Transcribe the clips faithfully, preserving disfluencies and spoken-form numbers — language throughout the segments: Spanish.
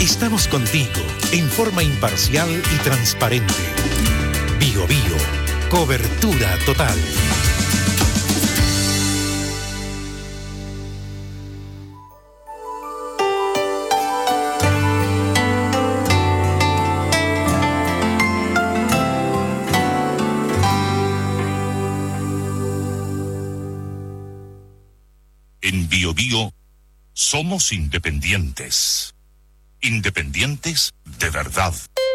Estamos contigo en forma imparcial y transparente. Bio Bio, cobertura total. En Bio Bio somos independientes. Independientes de verdad.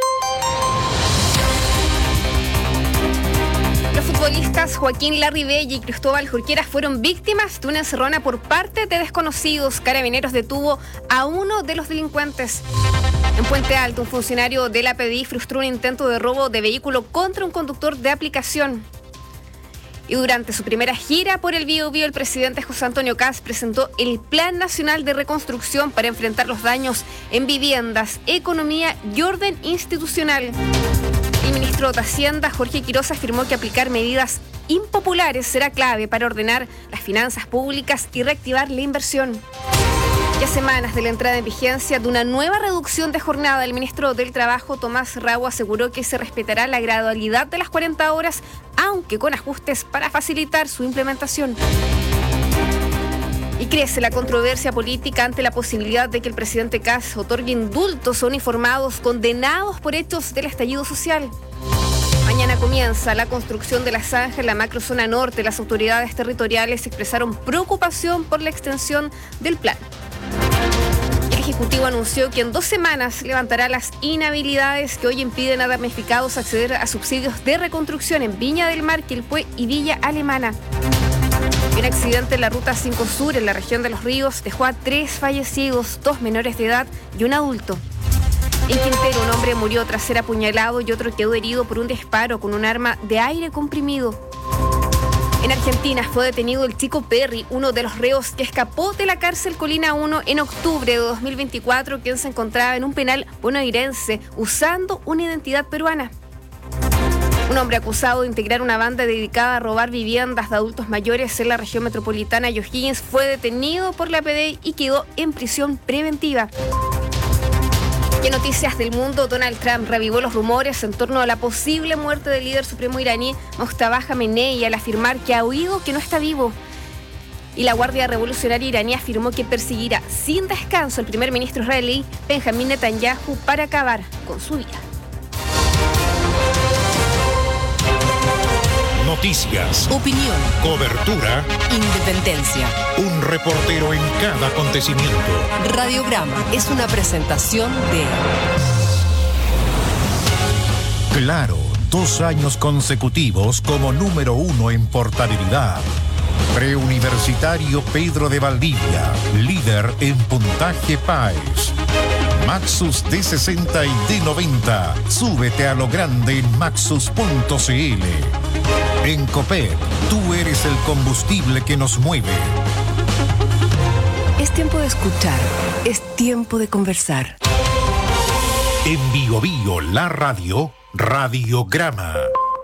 Los futbolistas Joaquín Larribey y Cristóbal Jorquera fueron víctimas de una encerrona por parte de desconocidos. Carabineros detuvo a uno de los delincuentes. En Puente Alto, un funcionario de la P D I frustró un intento de robo de vehículo contra un conductor de aplicación. Y durante su primera gira por el Biobío, el presidente José Antonio Kast presentó el Plan Nacional de Reconstrucción para enfrentar los daños en viviendas, economía y orden institucional. El ministro de Hacienda, Jorge Quiroz, afirmó que aplicar medidas impopulares será clave para ordenar las finanzas públicas y reactivar la inversión. Y a semanas de la entrada en vigencia de una nueva reducción de jornada, el ministro del Trabajo, Tomás Rago, aseguró que se respetará la gradualidad de las cuarenta horas, aunque con ajustes para facilitar su implementación. Y crece la controversia política ante la posibilidad de que el presidente Kast otorgue indultos a uniformados condenados por hechos del estallido social. Mañana comienza la construcción de la zanja en la macrozona norte. Las autoridades territoriales expresaron preocupación por la extensión del plan. El Ejecutivo anunció que en dos semanas levantará las inhabilidades que hoy impiden a damnificados acceder a subsidios de reconstrucción en Viña del Mar, Quilpué y Villa Alemana. Un accidente en la Ruta cinco Sur, en la región de Los Ríos, dejó a tres fallecidos, dos menores de edad y un adulto. En Quintero, un hombre murió tras ser apuñalado y otro quedó herido por un disparo con un arma de aire comprimido. En Argentina fue detenido el Chico Perry, uno de los reos que escapó de la cárcel Colina uno en octubre de dos mil veinticuatro, quien se encontraba en un penal bonaerense usando una identidad peruana. Un hombre acusado de integrar una banda dedicada a robar viviendas de adultos mayores en la región metropolitana de O'Higgins fue detenido por la P D I y quedó en prisión preventiva. Y en noticias del mundo, Donald Trump reavivó los rumores en torno a la posible muerte del líder supremo iraní Mojtaba Khamenei al afirmar que ha oído que no está vivo. Y la Guardia Revolucionaria iraní afirmó que perseguirá sin descanso al primer ministro israelí Benjamín Netanyahu para acabar con su vida. Noticias, opinión, cobertura, independencia. Un reportero en cada acontecimiento. Radiograma es una presentación de Claro, dos años consecutivos como número uno en portabilidad. Preuniversitario Pedro de Valdivia, líder en puntaje P A E S. Maxus D sesenta y D noventa. Súbete a lo grande en maxus punto c l. En Copec, tú eres el combustible que nos mueve. Es tiempo de escuchar, es tiempo de conversar. En Bio Bio, la radio, Radiograma.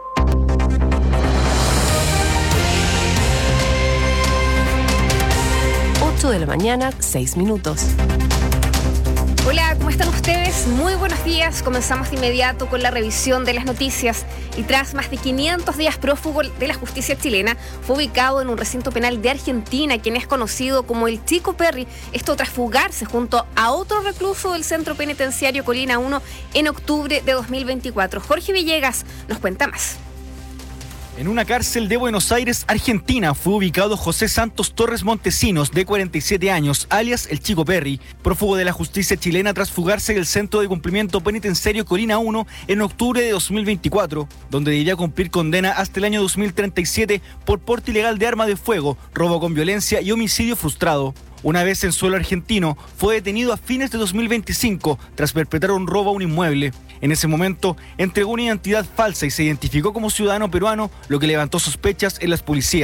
ocho de la mañana, seis minutos. Hola, ¿cómo están ustedes? Muy buenos días. Comenzamos de inmediato con la revisión de las noticias. Y tras más de quinientos días prófugo de la justicia chilena, fue ubicado en un recinto penal de Argentina, quien es conocido como el Chico Perry. Esto tras fugarse junto a otro recluso del centro penitenciario Colina uno en octubre de dos mil veinticuatro. Jorge Villegas nos cuenta más. En una cárcel de Buenos Aires, Argentina, fue ubicado José Santos Torres Montesinos, de cuarenta y siete años, alias el Chico Perry, prófugo de la justicia chilena tras fugarse del Centro de Cumplimiento Penitenciario Colina uno en octubre de dos mil veinticuatro, donde debía cumplir condena hasta el año dos mil treinta y siete por porte ilegal de arma de fuego, robo con violencia y homicidio frustrado. Una vez en suelo argentino, fue detenido a fines de dos mil veinticinco tras perpetrar un robo a un inmueble. En ese momento, entregó una identidad falsa y se identificó como ciudadano peruano, lo que levantó sospechas en las policías.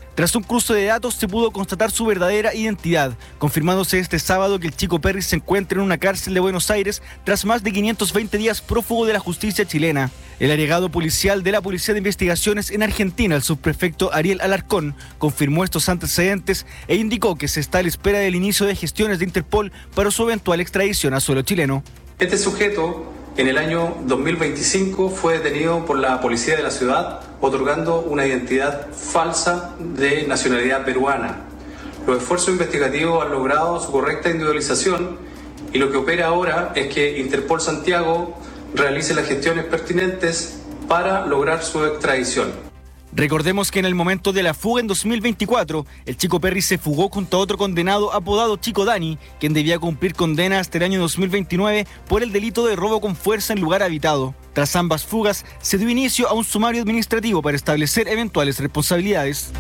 Tras un cruce de datos se pudo constatar su verdadera identidad, confirmándose este sábado que el chico Perry se encuentra en una cárcel de Buenos Aires tras más de quinientos veinte días prófugo de la justicia chilena. El agregado policial de la Policía de Investigaciones en Argentina, el subprefecto Ariel Alarcón, confirmó estos antecedentes e indicó que se está a la espera del inicio de gestiones de Interpol para su eventual extradición a suelo chileno. Este sujeto en el año dos mil veinticinco fue detenido por la policía de la ciudad otorgando una identidad falsa de nacionalidad peruana. Los esfuerzos investigativos han logrado su correcta individualización y lo que opera ahora es que Interpol Santiago realice las gestiones pertinentes para lograr su extradición. Recordemos que en el momento de la fuga en dos mil veinticuatro, el chico Perry se fugó junto a otro condenado apodado Chico Dani, quien debía cumplir condena hasta el año dos mil veintinueve por el delito de robo con fuerza en lugar habitado. Tras ambas fugas, se dio inicio a un sumario administrativo para establecer eventuales responsabilidades.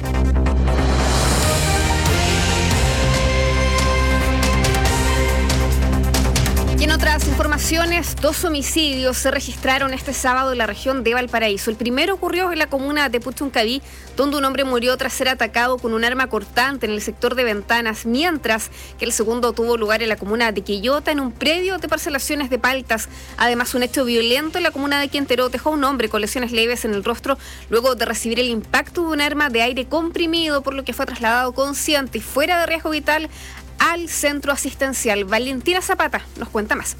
Y en otras informaciones, dos homicidios se registraron este sábado en la región de Valparaíso. El primero ocurrió en la comuna de Puchuncaví, donde un hombre murió tras ser atacado con un arma cortante en el sector de Ventanas, mientras que el segundo tuvo lugar en la comuna de Quillota, en un predio de parcelaciones de paltas. Además, un hecho violento en la comuna de Quintero dejó a un hombre con lesiones leves en el rostro luego de recibir el impacto de un arma de aire comprimido, por lo que fue trasladado consciente y fuera de riesgo vital al centro asistencial. Valentina Zapata nos cuenta más.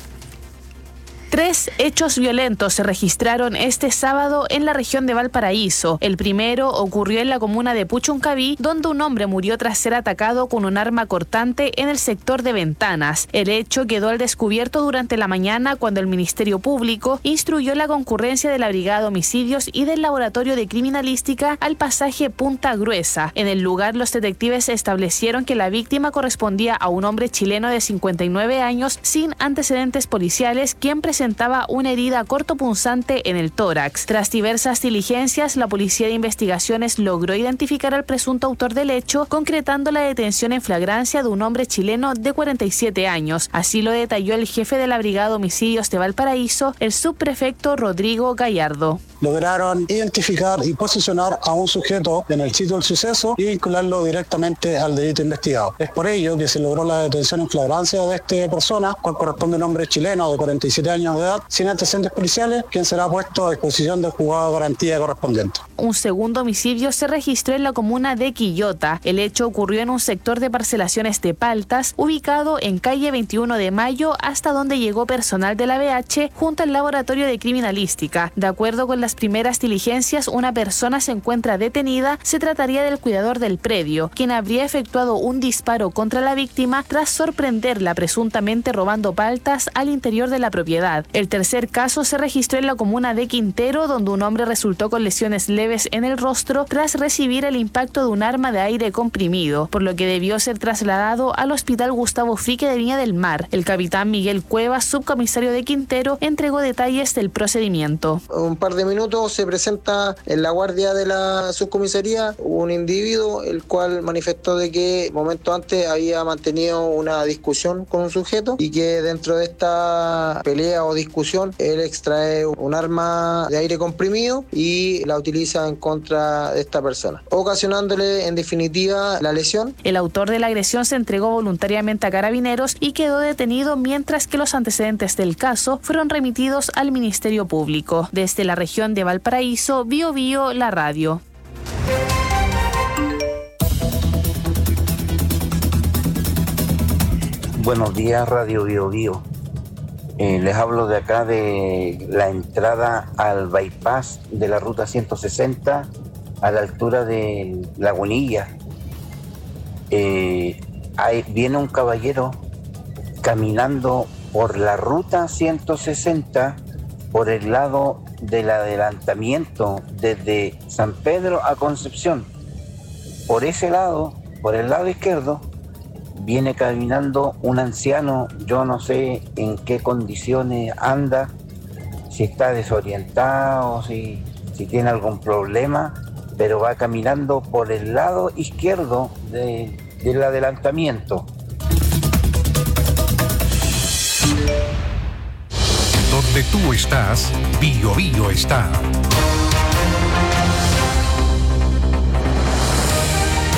Tres hechos violentos se registraron este sábado en la región de Valparaíso. El primero ocurrió en la comuna de Puchuncaví, donde un hombre murió tras ser atacado con un arma cortante en el sector de Ventanas. El hecho quedó al descubierto durante la mañana cuando el Ministerio Público instruyó la concurrencia de la Brigada de Homicidios y del Laboratorio de Criminalística al pasaje Punta Gruesa. En el lugar, los detectives establecieron que la víctima correspondía a un hombre chileno de cincuenta y nueve años sin antecedentes policiales, quien presentó presentaba una herida cortopunzante en el tórax. Tras diversas diligencias, la Policía de Investigaciones logró identificar al presunto autor del hecho, concretando la detención en flagrancia de un hombre chileno de cuarenta y siete años. Así lo detalló el jefe de la Brigada de Homicidios de Valparaíso, el subprefecto Rodrigo Gallardo. Lograron identificar y posicionar a un sujeto en el sitio del suceso y vincularlo directamente al delito investigado. Es por ello que se logró la detención en flagrancia de esta persona, cual corresponde a un hombre chileno de cuarenta y siete años de edad, sin antecedentes policiales, quien será puesto a disposición del juzgado de garantía correspondiente. Un segundo homicidio se registró en la comuna de Quillota. El hecho ocurrió en un sector de parcelaciones de paltas, ubicado en calle veintiuno de mayo, hasta donde llegó personal de la B H junto al Laboratorio de Criminalística. De acuerdo con las primeras diligencias, una persona se encuentra detenida. Se trataría del cuidador del predio, quien habría efectuado un disparo contra la víctima tras sorprenderla presuntamente robando paltas al interior de la propiedad. El tercer caso se registró en la comuna de Quintero, donde un hombre resultó con lesiones leves en el rostro tras recibir el impacto de un arma de aire comprimido, por lo que debió ser trasladado al Hospital Gustavo Frique de Viña del Mar. El capitán Miguel Cuevas, subcomisario de Quintero, entregó detalles del procedimiento. Un par de minutos se presenta en la guardia de la subcomisaría un individuo el cual manifestó de que momento antes había mantenido una discusión con un sujeto y que dentro de esta pelea o discusión él extrae un arma de aire comprimido y la utiliza en contra de esta persona, ocasionándole en definitiva la lesión. El autor de la agresión se entregó voluntariamente a Carabineros y quedó detenido, mientras que los antecedentes del caso fueron remitidos al Ministerio Público. Desde la región de Valparaíso, Bio Bio, la radio. Buenos días, Radio Bio Bio. Eh, les hablo de acá de la entrada al bypass de la ruta ciento sesenta a la altura de Lagunilla. Eh, hay, viene un caballero caminando por la ruta ciento sesenta por el lado del adelantamiento desde San Pedro a Concepción. Por ese lado, por el lado izquierdo, viene caminando un anciano. Yo no sé en qué condiciones anda, si está desorientado, si, si tiene algún problema, pero va caminando por el lado izquierdo de, del adelantamiento. Donde tú estás, Bio Bio está.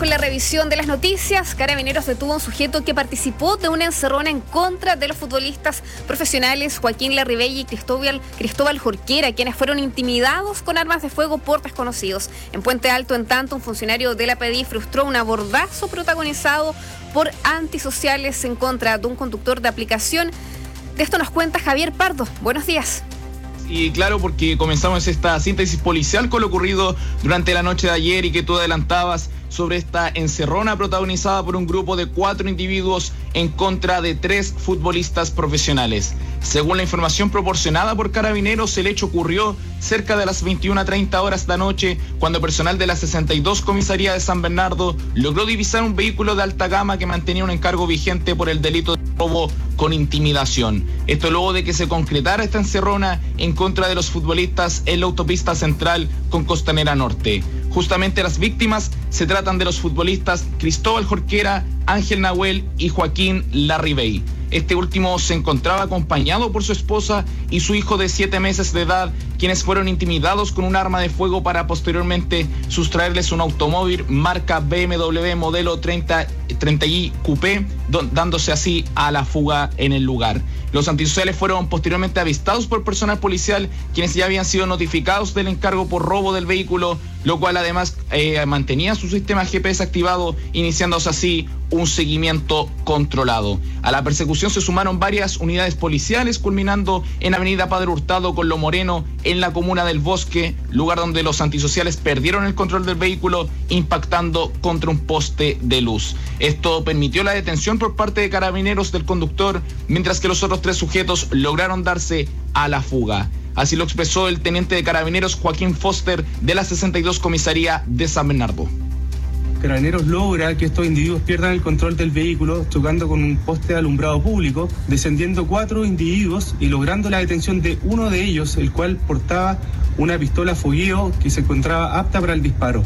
con la revisión de las noticias. Carabineros detuvo a un sujeto que participó de una encerrona en contra de los futbolistas profesionales Joaquín Larribey y Cristóbal, Cristóbal Jorquera, quienes fueron intimidados con armas de fuego por desconocidos. En Puente Alto, en tanto, un funcionario de la P D I frustró un abordazo protagonizado por antisociales en contra de un conductor de aplicación. De esto nos cuenta Javier Pardo. Buenos días. Y claro, porque comenzamos esta síntesis policial con lo ocurrido durante la noche de ayer y que tú adelantabas sobre esta encerrona protagonizada por un grupo de cuatro individuos en contra de tres futbolistas profesionales. Según la información proporcionada por Carabineros, el hecho ocurrió cerca de las veintiuna treinta horas de la noche, cuando personal de la sesenta y dos Comisaría de San Bernardo logró divisar un vehículo de alta gama que mantenía un encargo vigente por el delito de robo con intimidación. Esto luego de que se concretara esta encerrona en contra de los futbolistas en la autopista central con Costanera Norte. Justamente las víctimas se tratan de los futbolistas Cristóbal Jorquera, Ángel Nahuel y Joaquín Larribey. Este último se encontraba acompañado por su esposa y su hijo de siete meses de edad, quienes fueron intimidados con un arma de fuego para posteriormente sustraerles un automóvil marca B M W modelo treinta i Coupé, dándose así a la fuga en el lugar. Los antisociales fueron posteriormente avistados por personal policial, quienes ya habían sido notificados del encargo por robo del vehículo, lo cual además eh, mantenía su sistema G P S activado, iniciándose así un seguimiento controlado. A la persecución se sumaron varias unidades policiales, culminando en Avenida Padre Hurtado con Lo Moreno, en la comuna del Bosque, lugar donde los antisociales perdieron el control del vehículo, impactando contra un poste de luz. Esto permitió la detención por parte de Carabineros del conductor, mientras que los otros tres sujetos lograron darse a la fuga. Así lo expresó el teniente de Carabineros Joaquín Foster de la sesenta y dos Comisaría de San Bernardo. Carabineros logra que estos individuos pierdan el control del vehículo, chocando con un poste de alumbrado público, descendiendo cuatro individuos y logrando la detención de uno de ellos, el cual portaba una pistola fogueo que se encontraba apta para el disparo.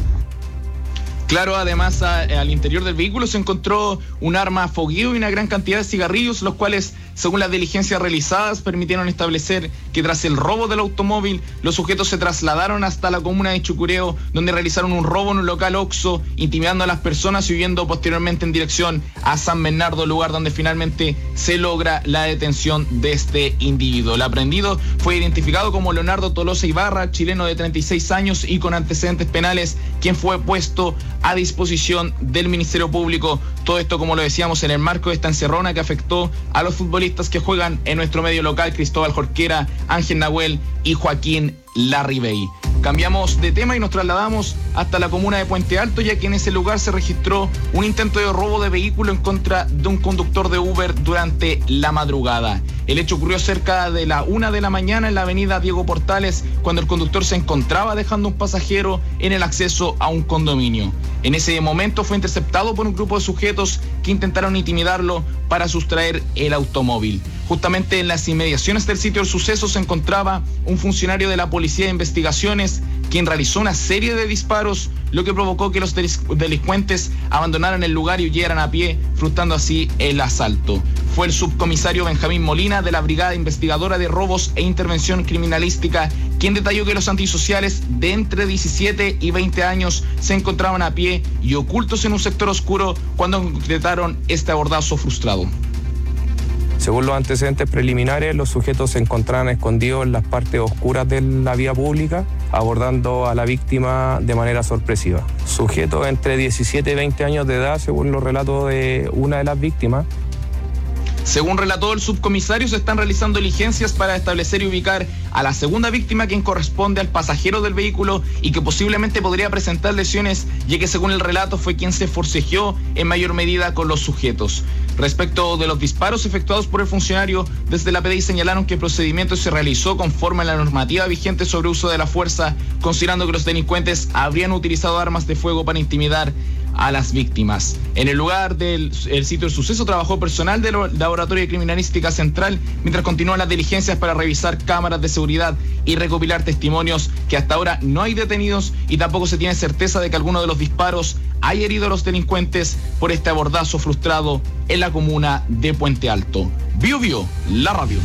Claro, además a, al interior del vehículo se encontró un arma a fogueo y una gran cantidad de cigarrillos, los cuales, según las diligencias realizadas, permitieron establecer que tras el robo del automóvil, los sujetos se trasladaron hasta la comuna de Chucureo, donde realizaron un robo en un local Oxxo, intimidando a las personas y huyendo posteriormente en dirección a San Bernardo, lugar donde finalmente se logra la detención de este individuo. El aprendido fue identificado como Leonardo Tolosa Ibarra, chileno de treinta y seis años y con antecedentes penales, quien fue puesto a disposición del Ministerio Público. Todo esto, como lo decíamos, en el marco de esta encerrona que afectó a los futbolistas que juegan en nuestro medio local, Cristóbal Jorquera, Ángel Nahuel y Joaquín Larribey. Cambiamos de tema y nos trasladamos hasta la comuna de Puente Alto, ya que en ese lugar se registró un intento de robo de vehículo en contra de un conductor de Uber durante la madrugada. El hecho ocurrió cerca de la una de la mañana en la avenida Diego Portales, cuando el conductor se encontraba dejando un pasajero en el acceso a un condominio. En ese momento fue interceptado por un grupo de sujetos que intentaron intimidarlo para sustraer el automóvil. Justamente en las inmediaciones del sitio del suceso se encontraba un funcionario de la Policía de Investigaciones, quien realizó una serie de disparos, lo que provocó que los delincuentes abandonaran el lugar y huyeran a pie, frustrando así el asalto. Fue el subcomisario Benjamín Molina de la Brigada Investigadora de Robos e Intervención Criminalística quien detalló que los antisociales de entre diecisiete y veinte años se encontraban a pie y ocultos en un sector oscuro cuando concretaron este abordazo frustrado. Según los antecedentes preliminares, los sujetos se encontraban escondidos en las partes oscuras de la vía pública, abordando a la víctima de manera sorpresiva. Sujetos entre diecisiete y veinte años de edad, según los relatos de una de las víctimas. Según relató el subcomisario, se están realizando diligencias para establecer y ubicar a la segunda víctima, quien corresponde al pasajero del vehículo y que posiblemente podría presentar lesiones, ya que según el relato fue quien se forcejeó en mayor medida con los sujetos. Respecto de los disparos efectuados por el funcionario, desde la P D I señalaron que el procedimiento se realizó conforme a la normativa vigente sobre uso de la fuerza, considerando que los delincuentes habrían utilizado armas de fuego para intimidar a las víctimas. En el lugar del el sitio del suceso trabajó personal del Laboratorio de Criminalística Central, mientras continúan las diligencias para revisar cámaras de seguridad y recopilar testimonios, que hasta ahora no hay detenidos y tampoco se tiene certeza de que alguno de los disparos haya herido a los delincuentes por este abordazo frustrado en la comuna de Puente Alto. Bio Bio, la radio.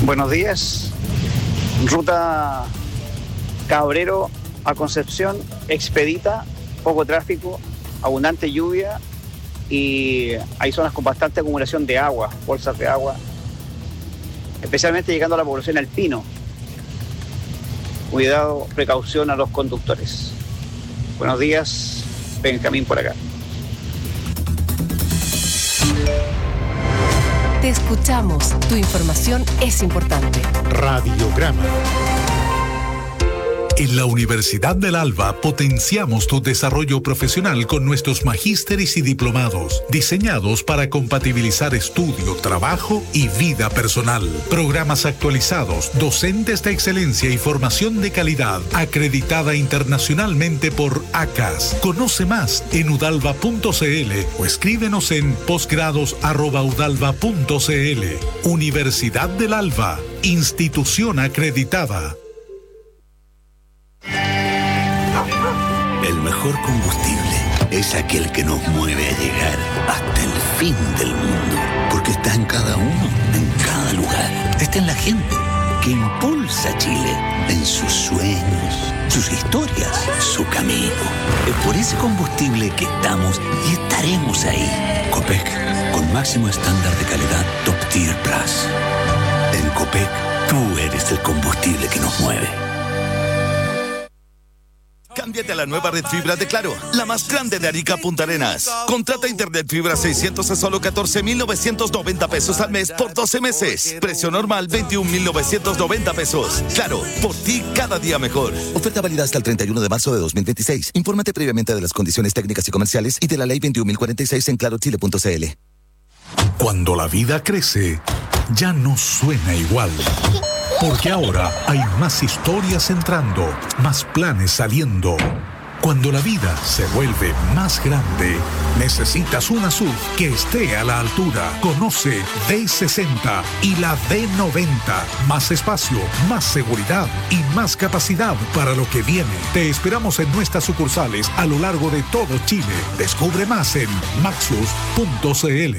Buenos días. Ruta Cabrero a Concepción, expedita, poco tráfico, abundante lluvia y hay zonas con bastante acumulación de agua, bolsas de agua, especialmente llegando a la población Alpino. Cuidado, precaución a los conductores. Buenos días, Benjamín por acá. Te escuchamos, tu información es importante. Radiograma. En la Universidad del Alba potenciamos tu desarrollo profesional con nuestros magísteres y diplomados, diseñados para compatibilizar estudio, trabajo y vida personal. Programas actualizados, docentes de excelencia y formación de calidad, acreditada internacionalmente por A C A S. Conoce más en udalva punto cl o escríbenos en posgrados arroba udalva punto cl. Universidad del Alba, institución acreditada. El mejor combustible es aquel que nos mueve a llegar hasta el fin del mundo, porque está en cada uno, en cada lugar. Está en la gente que impulsa a Chile, en sus sueños, sus historias, su camino. Es por ese combustible que estamos y estaremos ahí. Copec, con máximo estándar de calidad Top Tier Plus. En Copec, tú eres el combustible que nos mueve. Cámbiate a la nueva red fibra de Claro, la más grande de Arica Punta Arenas. Contrata internet fibra seiscientos a solo catorce mil novecientos noventa pesos al mes por doce meses. Precio normal veintiún mil novecientos noventa pesos. Claro, por ti cada día mejor. Oferta válida hasta el treinta y uno de marzo de dos mil veintiséis. Infórmate previamente de las condiciones técnicas y comerciales y de la ley veintiún mil cuarenta y seis en claro chile punto cl. Cuando la vida crece, ya no suena igual. Porque ahora hay más historias entrando, más planes saliendo. Cuando la vida se vuelve más grande, necesitas una S U V que esté a la altura. Conoce D sesenta y la D noventa. Más espacio, más seguridad y más capacidad para lo que viene. Te esperamos en nuestras sucursales a lo largo de todo Chile. Descubre más en maxus punto cl.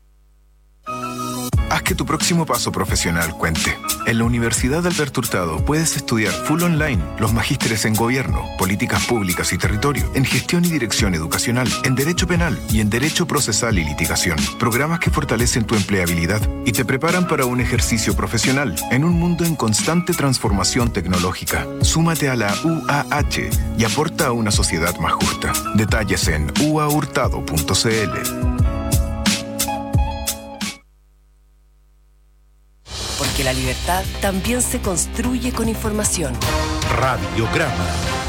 Haz que tu próximo paso profesional cuente. En la Universidad de Alberto Hurtado puedes estudiar full online los magísteres en Gobierno, Políticas Públicas y Territorio, en Gestión y Dirección Educacional, en Derecho Penal y en Derecho Procesal y Litigación. Programas que fortalecen tu empleabilidad y te preparan para un ejercicio profesional en un mundo en constante transformación tecnológica. Súmate a la U A H y aporta a una sociedad más justa. Detalles en u a hurtado punto cl. Porque la libertad también se construye con información. Radiograma.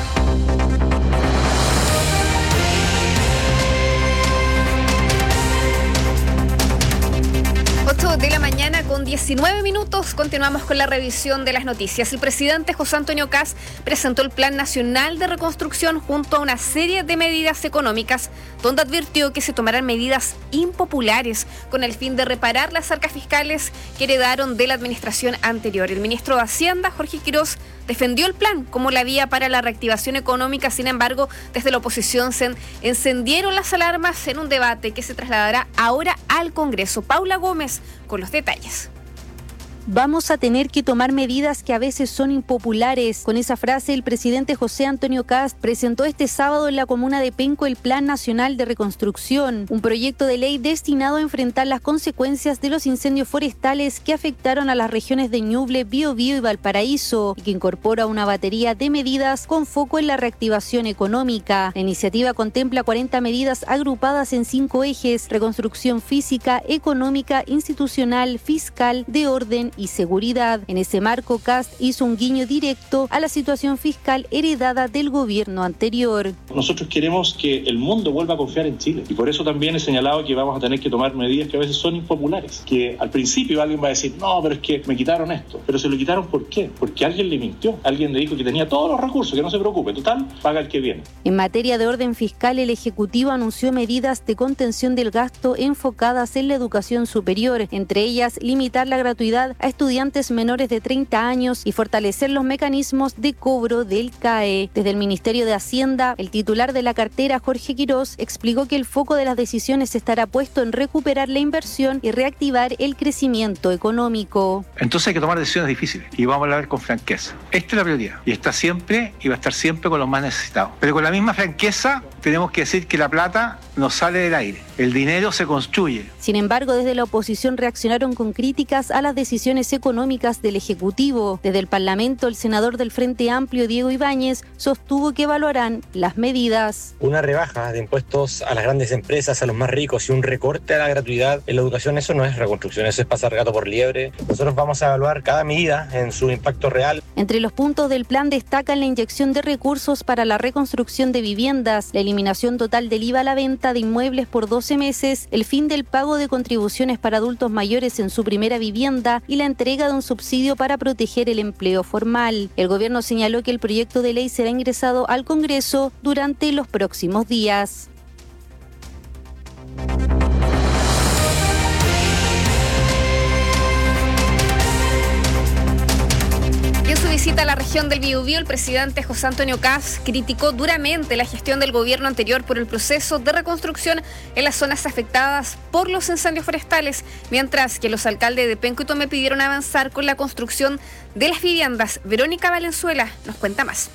ocho de la mañana con diecinueve minutos. Continuamos con la revisión de las noticias. El presidente José Antonio Kast presentó el Plan Nacional de Reconstrucción junto a una serie de medidas económicas, donde advirtió que se tomarán medidas impopulares con el fin de reparar las arcas fiscales que heredaron de la administración anterior. El ministro de Hacienda, Jorge Quiroz, defendió el plan como la vía para la reactivación económica. Sin embargo, desde la oposición se encendieron las alarmas en un debate que se trasladará ahora al Congreso. Paula Gómez con los detalles. Vamos a tener que tomar medidas que a veces son impopulares. Con esa frase, el presidente José Antonio Kast presentó este sábado en la comuna de Penco el Plan Nacional de Reconstrucción, un proyecto de ley destinado a enfrentar las consecuencias de los incendios forestales que afectaron a las regiones de Ñuble, Biobío y Valparaíso, y que incorpora una batería de medidas con foco en la reactivación económica. La iniciativa contempla cuarenta medidas agrupadas en cinco ejes: reconstrucción física, económica, institucional, fiscal, de orden y seguridad. En ese marco, Kast hizo un guiño directo a la situación fiscal heredada del gobierno anterior. Nosotros queremos que el mundo vuelva a confiar en Chile y por eso también he señalado que vamos a tener que tomar medidas que a veces son impopulares, que al principio alguien va a decir, no, pero es que me quitaron esto, pero se lo quitaron ¿por qué? Porque alguien le mintió, alguien le dijo que tenía todos los recursos, que no se preocupe, total, paga el que viene. En materia de orden fiscal, el Ejecutivo anunció medidas de contención del gasto enfocadas en la educación superior, entre ellas limitar la gratuidad a estudiantes menores de treinta años y fortalecer los mecanismos de cobro del C A E. Desde el Ministerio de Hacienda, el titular de la cartera, Jorge Quirós, explicó que el foco de las decisiones estará puesto en recuperar la inversión y reactivar el crecimiento económico. Entonces hay que tomar decisiones difíciles y vamos a hablar con franqueza. Esta es la prioridad y está siempre y va a estar siempre con los más necesitados. Pero con la misma franqueza tenemos que decir que la plata no sale del aire, el dinero se construye. Sin embargo, desde la oposición reaccionaron con críticas a las decisiones económicas del Ejecutivo. Desde el Parlamento, el senador del Frente Amplio, Diego Ibáñez, sostuvo que evaluarán las medidas. Una rebaja de impuestos a las grandes empresas, a los más ricos y un recorte a la gratuidad en la educación, eso no es reconstrucción, eso es pasar gato por liebre. Nosotros vamos a evaluar cada medida en su impacto real. Entre los puntos del plan destacan la inyección de recursos para la reconstrucción de viviendas, la eliminación total del I V A a la venta de inmuebles por doce meses, el fin del pago de contribuciones para adultos mayores en su primera vivienda y la entrega de un subsidio para proteger el empleo formal. El gobierno señaló que el proyecto de ley será ingresado al Congreso durante los próximos días. En su visita a la región del Biobío, el presidente José Antonio Kast criticó duramente la gestión del gobierno anterior por el proceso de reconstrucción en las zonas afectadas por los incendios forestales, mientras que los alcaldes de Penco y Tomé pidieron avanzar con la construcción de las viviendas. Verónica Valenzuela nos cuenta más.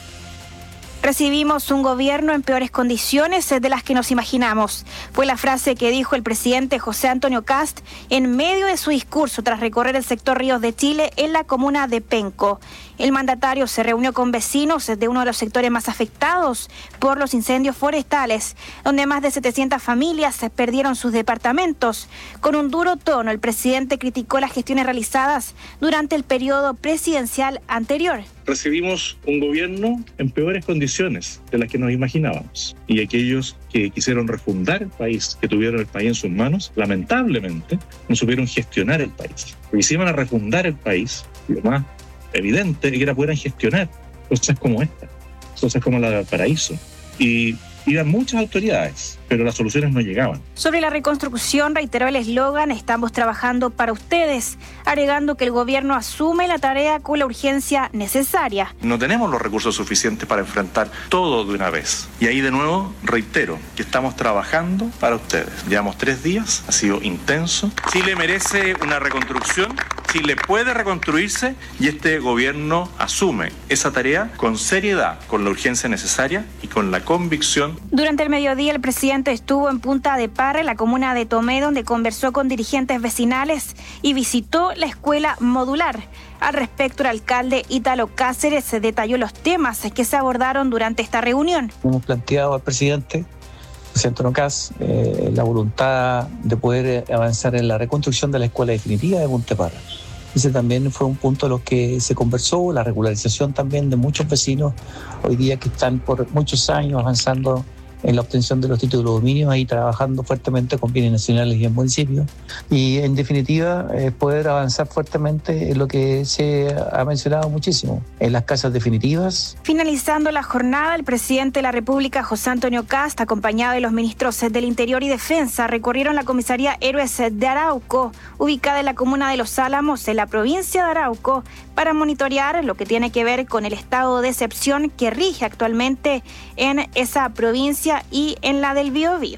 Recibimos un gobierno en peores condiciones de las que nos imaginamos. Fue la frase que dijo el presidente José Antonio Kast en medio de su discurso tras recorrer el sector Ríos de Chile en la comuna de Penco. El mandatario se reunió con vecinos de uno de los sectores más afectados por los incendios forestales, donde más de setecientas familias perdieron sus departamentos. Con un duro tono, el presidente criticó las gestiones realizadas durante el periodo presidencial anterior. Recibimos un gobierno en peores condiciones de las que nos imaginábamos. Y aquellos que quisieron refundar el país, que tuvieron el país en sus manos, lamentablemente no supieron gestionar el país. Porque si iban a refundar el país, lo más evidente es que era pudieran gestionar cosas como esta, cosas como la de Valparaíso. Y iban muchas autoridades, pero las soluciones no llegaban. Sobre la reconstrucción, reiteró el eslogan "Estamos trabajando para ustedes", agregando que el gobierno asume la tarea con la urgencia necesaria. No tenemos los recursos suficientes para enfrentar todo de una vez. Y ahí de nuevo reitero que estamos trabajando para ustedes. Llevamos tres días, ha sido intenso. Chile merece una reconstrucción, Chile puede reconstruirse y este gobierno asume esa tarea con seriedad, con la urgencia necesaria y con la convicción. Durante el mediodía, el presidente estuvo en Punta de Parra, en la comuna de Tomé, donde conversó con dirigentes vecinales y visitó la escuela modular. Al respecto, el alcalde Ítalo Cáceres detalló los temas que se abordaron durante esta reunión. Hemos planteado al presidente, José Antonio Kast, eh, la voluntad de poder avanzar en la reconstrucción de la escuela definitiva de Punta de Parra. Ese también fue un punto de los que se conversó, la regularización también de muchos vecinos hoy día que están por muchos años avanzando en la obtención de los títulos de dominio, ahí trabajando fuertemente con bienes nacionales y en municipios. Y en definitiva, eh, poder avanzar fuertemente en lo que se ha mencionado muchísimo, en las casas definitivas. Finalizando la jornada, el presidente de la República, José Antonio Kast, acompañado de los ministros del Interior y Defensa, recorrieron la comisaría Héroes de Arauco, ubicada en la comuna de Los Álamos, en la provincia de Arauco, para monitorear lo que tiene que ver con el estado de excepción que rige actualmente en esa provincia y en la del Biobío.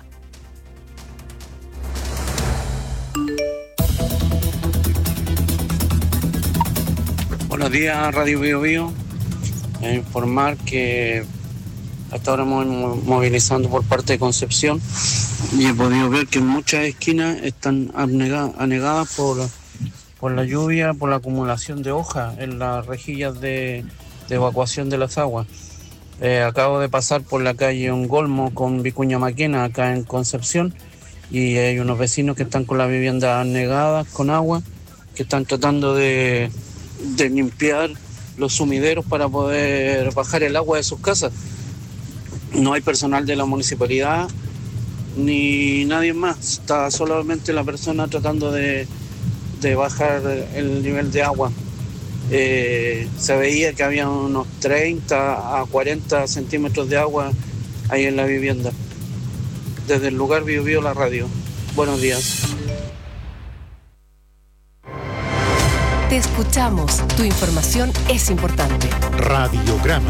Buenos días, Radio Biobío. A informar que hasta ahora hemos movilizando por parte de Concepción y he podido ver que muchas esquinas están anegadas, anegadas por, por la lluvia, por la acumulación de hojas en las rejillas de, de evacuación de las aguas. Eh, acabo de pasar por la calle Ongolmo con Vicuña Maquena, acá en Concepción, y hay unos vecinos que están con las viviendas anegadas con agua, que están tratando de, de limpiar los sumideros para poder bajar el agua de sus casas. No hay personal de la municipalidad ni nadie más, está solamente la persona tratando de, de bajar el nivel de agua. Eh, se veía que había unos treinta a cuarenta centímetros de agua ahí en la vivienda. Desde el lugar Biobío, la radio. Buenos días. Te escuchamos. Tu información es importante. Radiograma.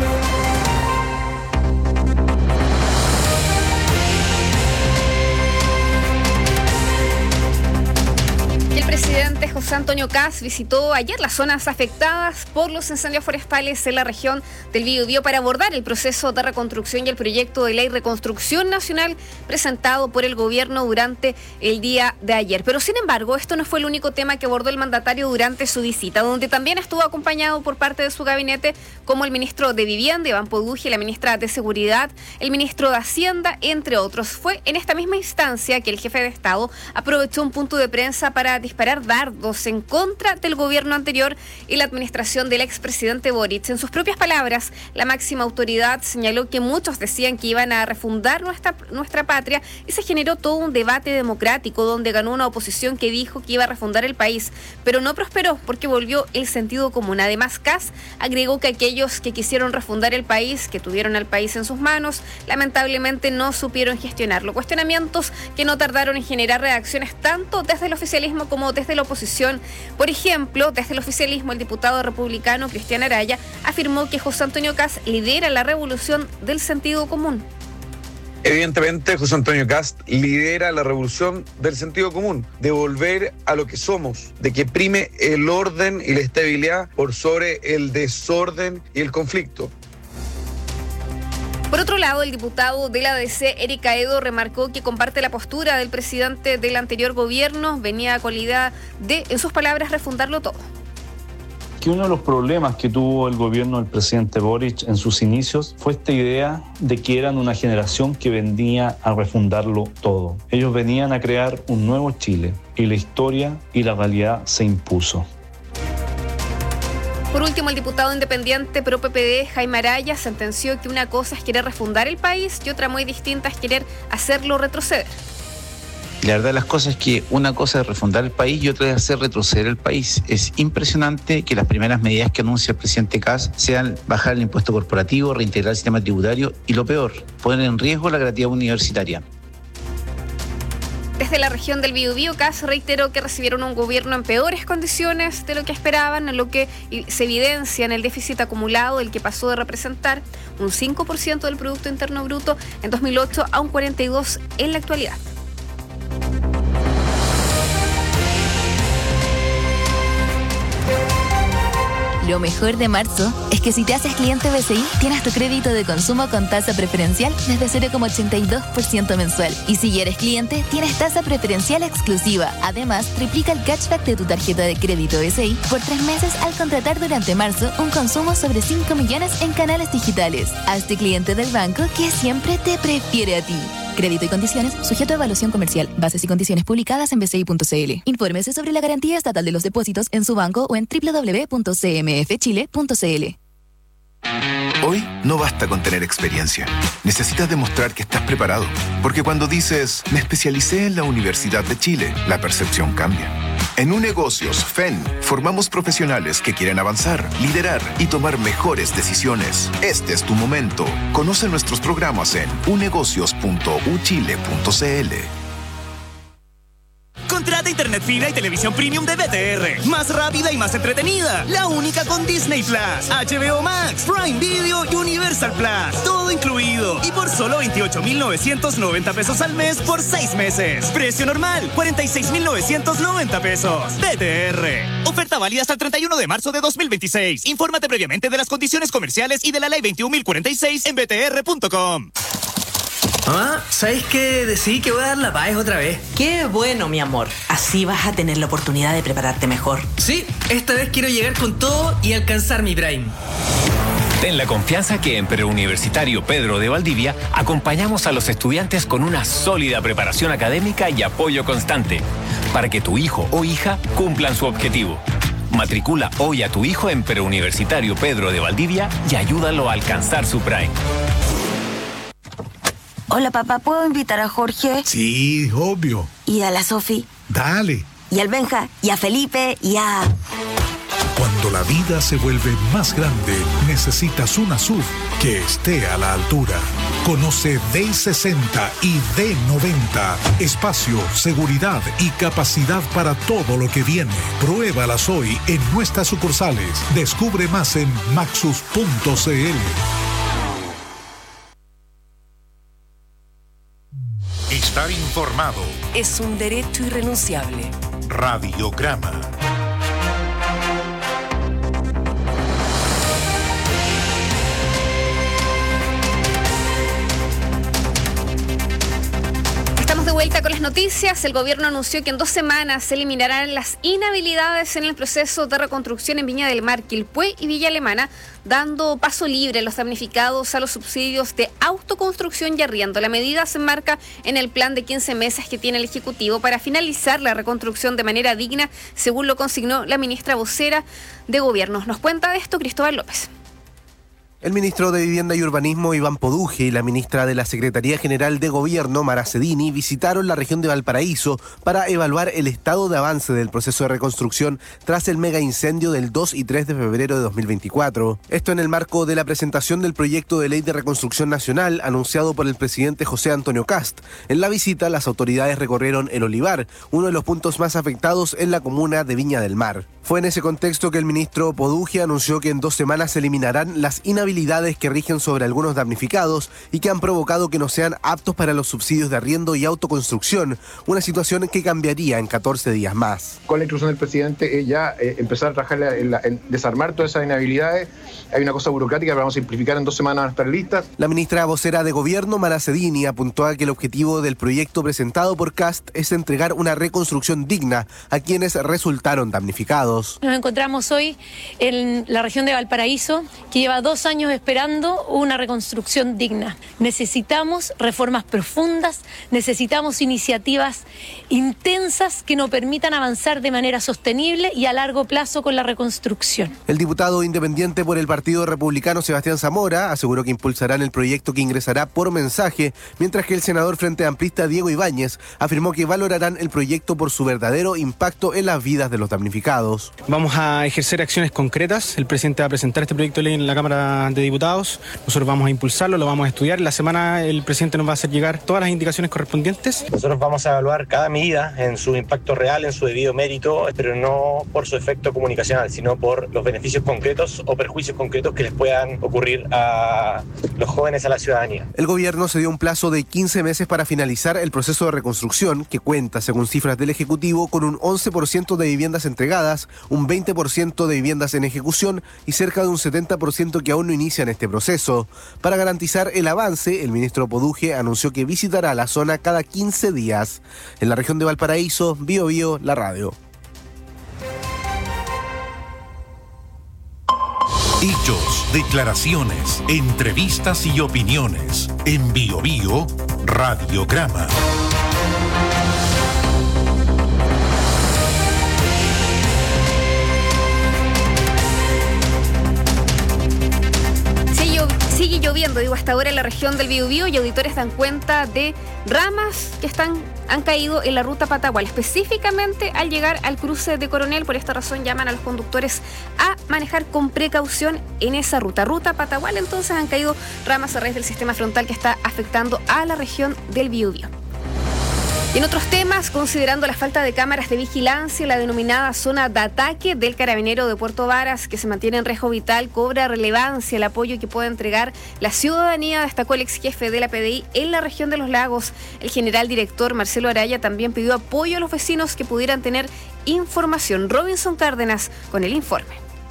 El presidente José Antonio Kast visitó ayer las zonas afectadas por los incendios forestales en la región del Biobío para abordar el proceso de reconstrucción y el proyecto de ley Reconstrucción Nacional presentado por el gobierno durante el día de ayer. Pero sin embargo, esto no fue el único tema que abordó el mandatario durante su visita, donde también estuvo acompañado por parte de su gabinete como el ministro de Vivienda, Iván Poduje, la ministra de Seguridad, el ministro de Hacienda, entre otros. Fue en esta misma instancia que el jefe de Estado aprovechó un punto de prensa para disparar dardos en contra del gobierno anterior y la administración del expresidente Boric. En sus propias palabras, la máxima autoridad señaló que muchos decían que iban a refundar nuestra, nuestra patria y se generó todo un debate democrático donde ganó una oposición que dijo que iba a refundar el país, pero no prosperó porque volvió el sentido común. Además, Kast agregó que aquellos que quisieron refundar el país, que tuvieron al país en sus manos, lamentablemente no supieron gestionarlo. Cuestionamientos que no tardaron en generar reacciones tanto desde el oficialismo como como desde la oposición. Por ejemplo, desde el oficialismo, el diputado republicano Cristian Araya afirmó que José Antonio Kast lidera la revolución del sentido común. Evidentemente, José Antonio Kast lidera la revolución del sentido común, de volver a lo que somos, de que prime el orden y la estabilidad por sobre el desorden y el conflicto. Por otro lado, el diputado de la A D C, Eric Aedo, remarcó que comparte la postura del presidente del anterior gobierno, venía con la idea de, en sus palabras, refundarlo todo. Que uno de los problemas que tuvo el gobierno del presidente Boric en sus inicios fue esta idea de que eran una generación que venía a refundarlo todo. Ellos venían a crear un nuevo Chile y la historia y la realidad se impuso. Por último, el diputado independiente pro P P D, Jaime Araya, sentenció que una cosa es querer refundar el país y otra muy distinta es querer hacerlo retroceder. La verdad de las cosas es que una cosa es refundar el país y otra es hacer retroceder el país. Es impresionante que las primeras medidas que anuncia el presidente Kast sean bajar el impuesto corporativo, reintegrar el sistema tributario y, lo peor, poner en riesgo la gratuidad universitaria. Desde la región del Biobío, Kast reiteró que recibieron un gobierno en peores condiciones de lo que esperaban, en lo que se evidencia en el déficit acumulado, el que pasó de representar un cinco por ciento del Producto Interno Bruto en dos mil ocho a un cuarenta y dos por ciento en la actualidad. Lo mejor de marzo es que si te haces cliente B C I, tienes tu crédito de consumo con tasa preferencial desde cero coma ochenta y dos por ciento mensual. Y si ya eres cliente, tienes tasa preferencial exclusiva. Además, triplica el cashback de tu tarjeta de crédito B C I por tres meses al contratar durante marzo un consumo sobre cinco millones en canales digitales. Hazte cliente del banco que siempre te prefiere a ti. Crédito y condiciones sujeto a evaluación comercial. Bases y condiciones publicadas en b c i punto c l. Infórmese sobre la garantía estatal de los depósitos en su banco o en doble u doble u doble u punto c m f chile punto c l. Hoy no basta con tener experiencia. Necesitas demostrar que estás preparado. Porque cuando dices, me especialicé en la Universidad de Chile, la percepción cambia. En Unegocios F E N formamos profesionales que quieren avanzar, liderar y tomar mejores decisiones. Este es tu momento. Conoce nuestros programas en unegocios punto u chile punto c l. Contrata internet fibra y televisión premium de B T R. Más rápida y más entretenida. La única con Disney Plus, H B O Max, Prime Video y Universal Plus. Todo incluido. Y por solo veintiocho mil novecientos noventa pesos al mes por seis meses. Precio normal, cuarenta y seis mil novecientos noventa pesos. B T R. Oferta válida hasta el treinta y uno de marzo de dos mil veintiséis. Infórmate previamente de las condiciones comerciales y de la ley veintiún mil cuarenta y seis en b t r punto com. Mamá, ¿sabes qué? Decidí que voy a dar la paz otra vez. Qué bueno, mi amor. Así vas a tener la oportunidad de prepararte mejor. Sí, esta vez quiero llegar con todo y alcanzar mi prime. Ten la confianza que en Preuniversitario Pedro de Valdivia acompañamos a los estudiantes con una sólida preparación académica y apoyo constante para que tu hijo o hija cumplan su objetivo. Matricula hoy a tu hijo en Preuniversitario Pedro de Valdivia y ayúdalo a alcanzar su prime. Hola, papá, ¿puedo invitar a Jorge? Sí, obvio. ¿Y a la Sofi? Dale. ¿Y al Benja? ¿Y a Felipe? ¿Y a...? Cuando la vida se vuelve más grande, necesitas una S U V que esté a la altura. Conoce D sesenta y D noventa. Espacio, seguridad y capacidad para todo lo que viene. Pruébalas hoy en nuestras sucursales. Descubre más en maxus punto c l. Estar informado es un derecho irrenunciable. Radiograma. De vuelta con las noticias, el gobierno anunció que en dos semanas se eliminarán las inhabilidades en el proceso de reconstrucción en Viña del Mar, Quilpué y Villa Alemana, dando paso libre a los damnificados a los subsidios de autoconstrucción y arriendo. La medida se enmarca en el plan de quince meses que tiene el Ejecutivo para finalizar la reconstrucción de manera digna, según lo consignó la ministra vocera de Gobierno. Nos cuenta de esto Cristóbal López. El ministro de Vivienda y Urbanismo, Iván Poduje, y la ministra de la Secretaría General de Gobierno, Mara Cedini, visitaron la región de Valparaíso para evaluar el estado de avance del proceso de reconstrucción tras el mega incendio del dos y tres de febrero de dos mil veinticuatro. Esto en el marco de la presentación del proyecto de ley de reconstrucción nacional anunciado por el presidente José Antonio Kast. En la visita, las autoridades recorrieron el Olivar, uno de los puntos más afectados en la comuna de Viña del Mar. Fue en ese contexto que el ministro Poduje anunció que en dos semanas se eliminarán las inhabilidades que rigen sobre algunos damnificados y que han provocado que no sean aptos para los subsidios de arriendo y autoconstrucción, una situación que cambiaría en catorce días más. Con la instrucción del presidente, ella eh, empezar a trabajar en, la, en desarmar todas esas inhabilidades. Hay una cosa burocrática que vamos a simplificar, en dos semanas van a estar listas. La ministra vocera de Gobierno, Mara Cedini, apuntó a que el objetivo del proyecto presentado por Kast es entregar una reconstrucción digna a quienes resultaron damnificados. Nos encontramos hoy en la región de Valparaíso, que lleva dos años esperando una reconstrucción digna. Necesitamos reformas profundas, necesitamos iniciativas intensas que nos permitan avanzar de manera sostenible y a largo plazo con la reconstrucción. El diputado independiente por el Partido Republicano, Sebastián Zamora, aseguró que impulsarán el proyecto que ingresará por mensaje, mientras que el senador Frente Amplista, Diego Ibáñez, afirmó que valorarán el proyecto por su verdadero impacto en las vidas de los damnificados. Vamos a ejercer acciones concretas. El presidente va a presentar este proyecto de ley en la Cámara de Diputados. Nosotros vamos a impulsarlo, lo vamos a estudiar. La semana el presidente nos va a hacer llegar todas las indicaciones correspondientes. Nosotros vamos a evaluar cada medida en su impacto real, en su debido mérito, pero no por su efecto comunicacional, sino por los beneficios concretos o perjuicios concretos que les puedan ocurrir a los jóvenes, a la ciudadanía. El gobierno se dio un plazo de quince meses para finalizar el proceso de reconstrucción, que cuenta, según cifras del Ejecutivo, con un once por ciento de viviendas entregadas, un veinte por ciento de viviendas en ejecución y cerca de un setenta por ciento que aún no inician este proceso. Para garantizar el avance, el ministro Poduje anunció que visitará la zona cada quince días. En la región de Valparaíso, Bio Bio, la radio. Hechos, declaraciones, entrevistas y opiniones. En Bio Bio, Radiograma. Sigue lloviendo, digo, hasta ahora en la región del Biobío, y auditores dan cuenta de ramas que están, han caído en la ruta Patagual, específicamente al llegar al cruce de Coronel. Por esta razón llaman a los conductores a manejar con precaución en esa ruta. Ruta Patagual, entonces han caído ramas a raíz del sistema frontal que está afectando a la región del Biobío. En otros temas, considerando la falta de cámaras de vigilancia, la denominada zona de ataque del Carabinero de Puerto Varas, que se mantiene en riesgo vital, cobra relevancia el apoyo que puede entregar la ciudadanía, destacó el ex jefe de la P D I en la región de Los Lagos. El general director Marcelo Araya también pidió apoyo a los vecinos que pudieran tener información. Robinson Cárdenas con el informe.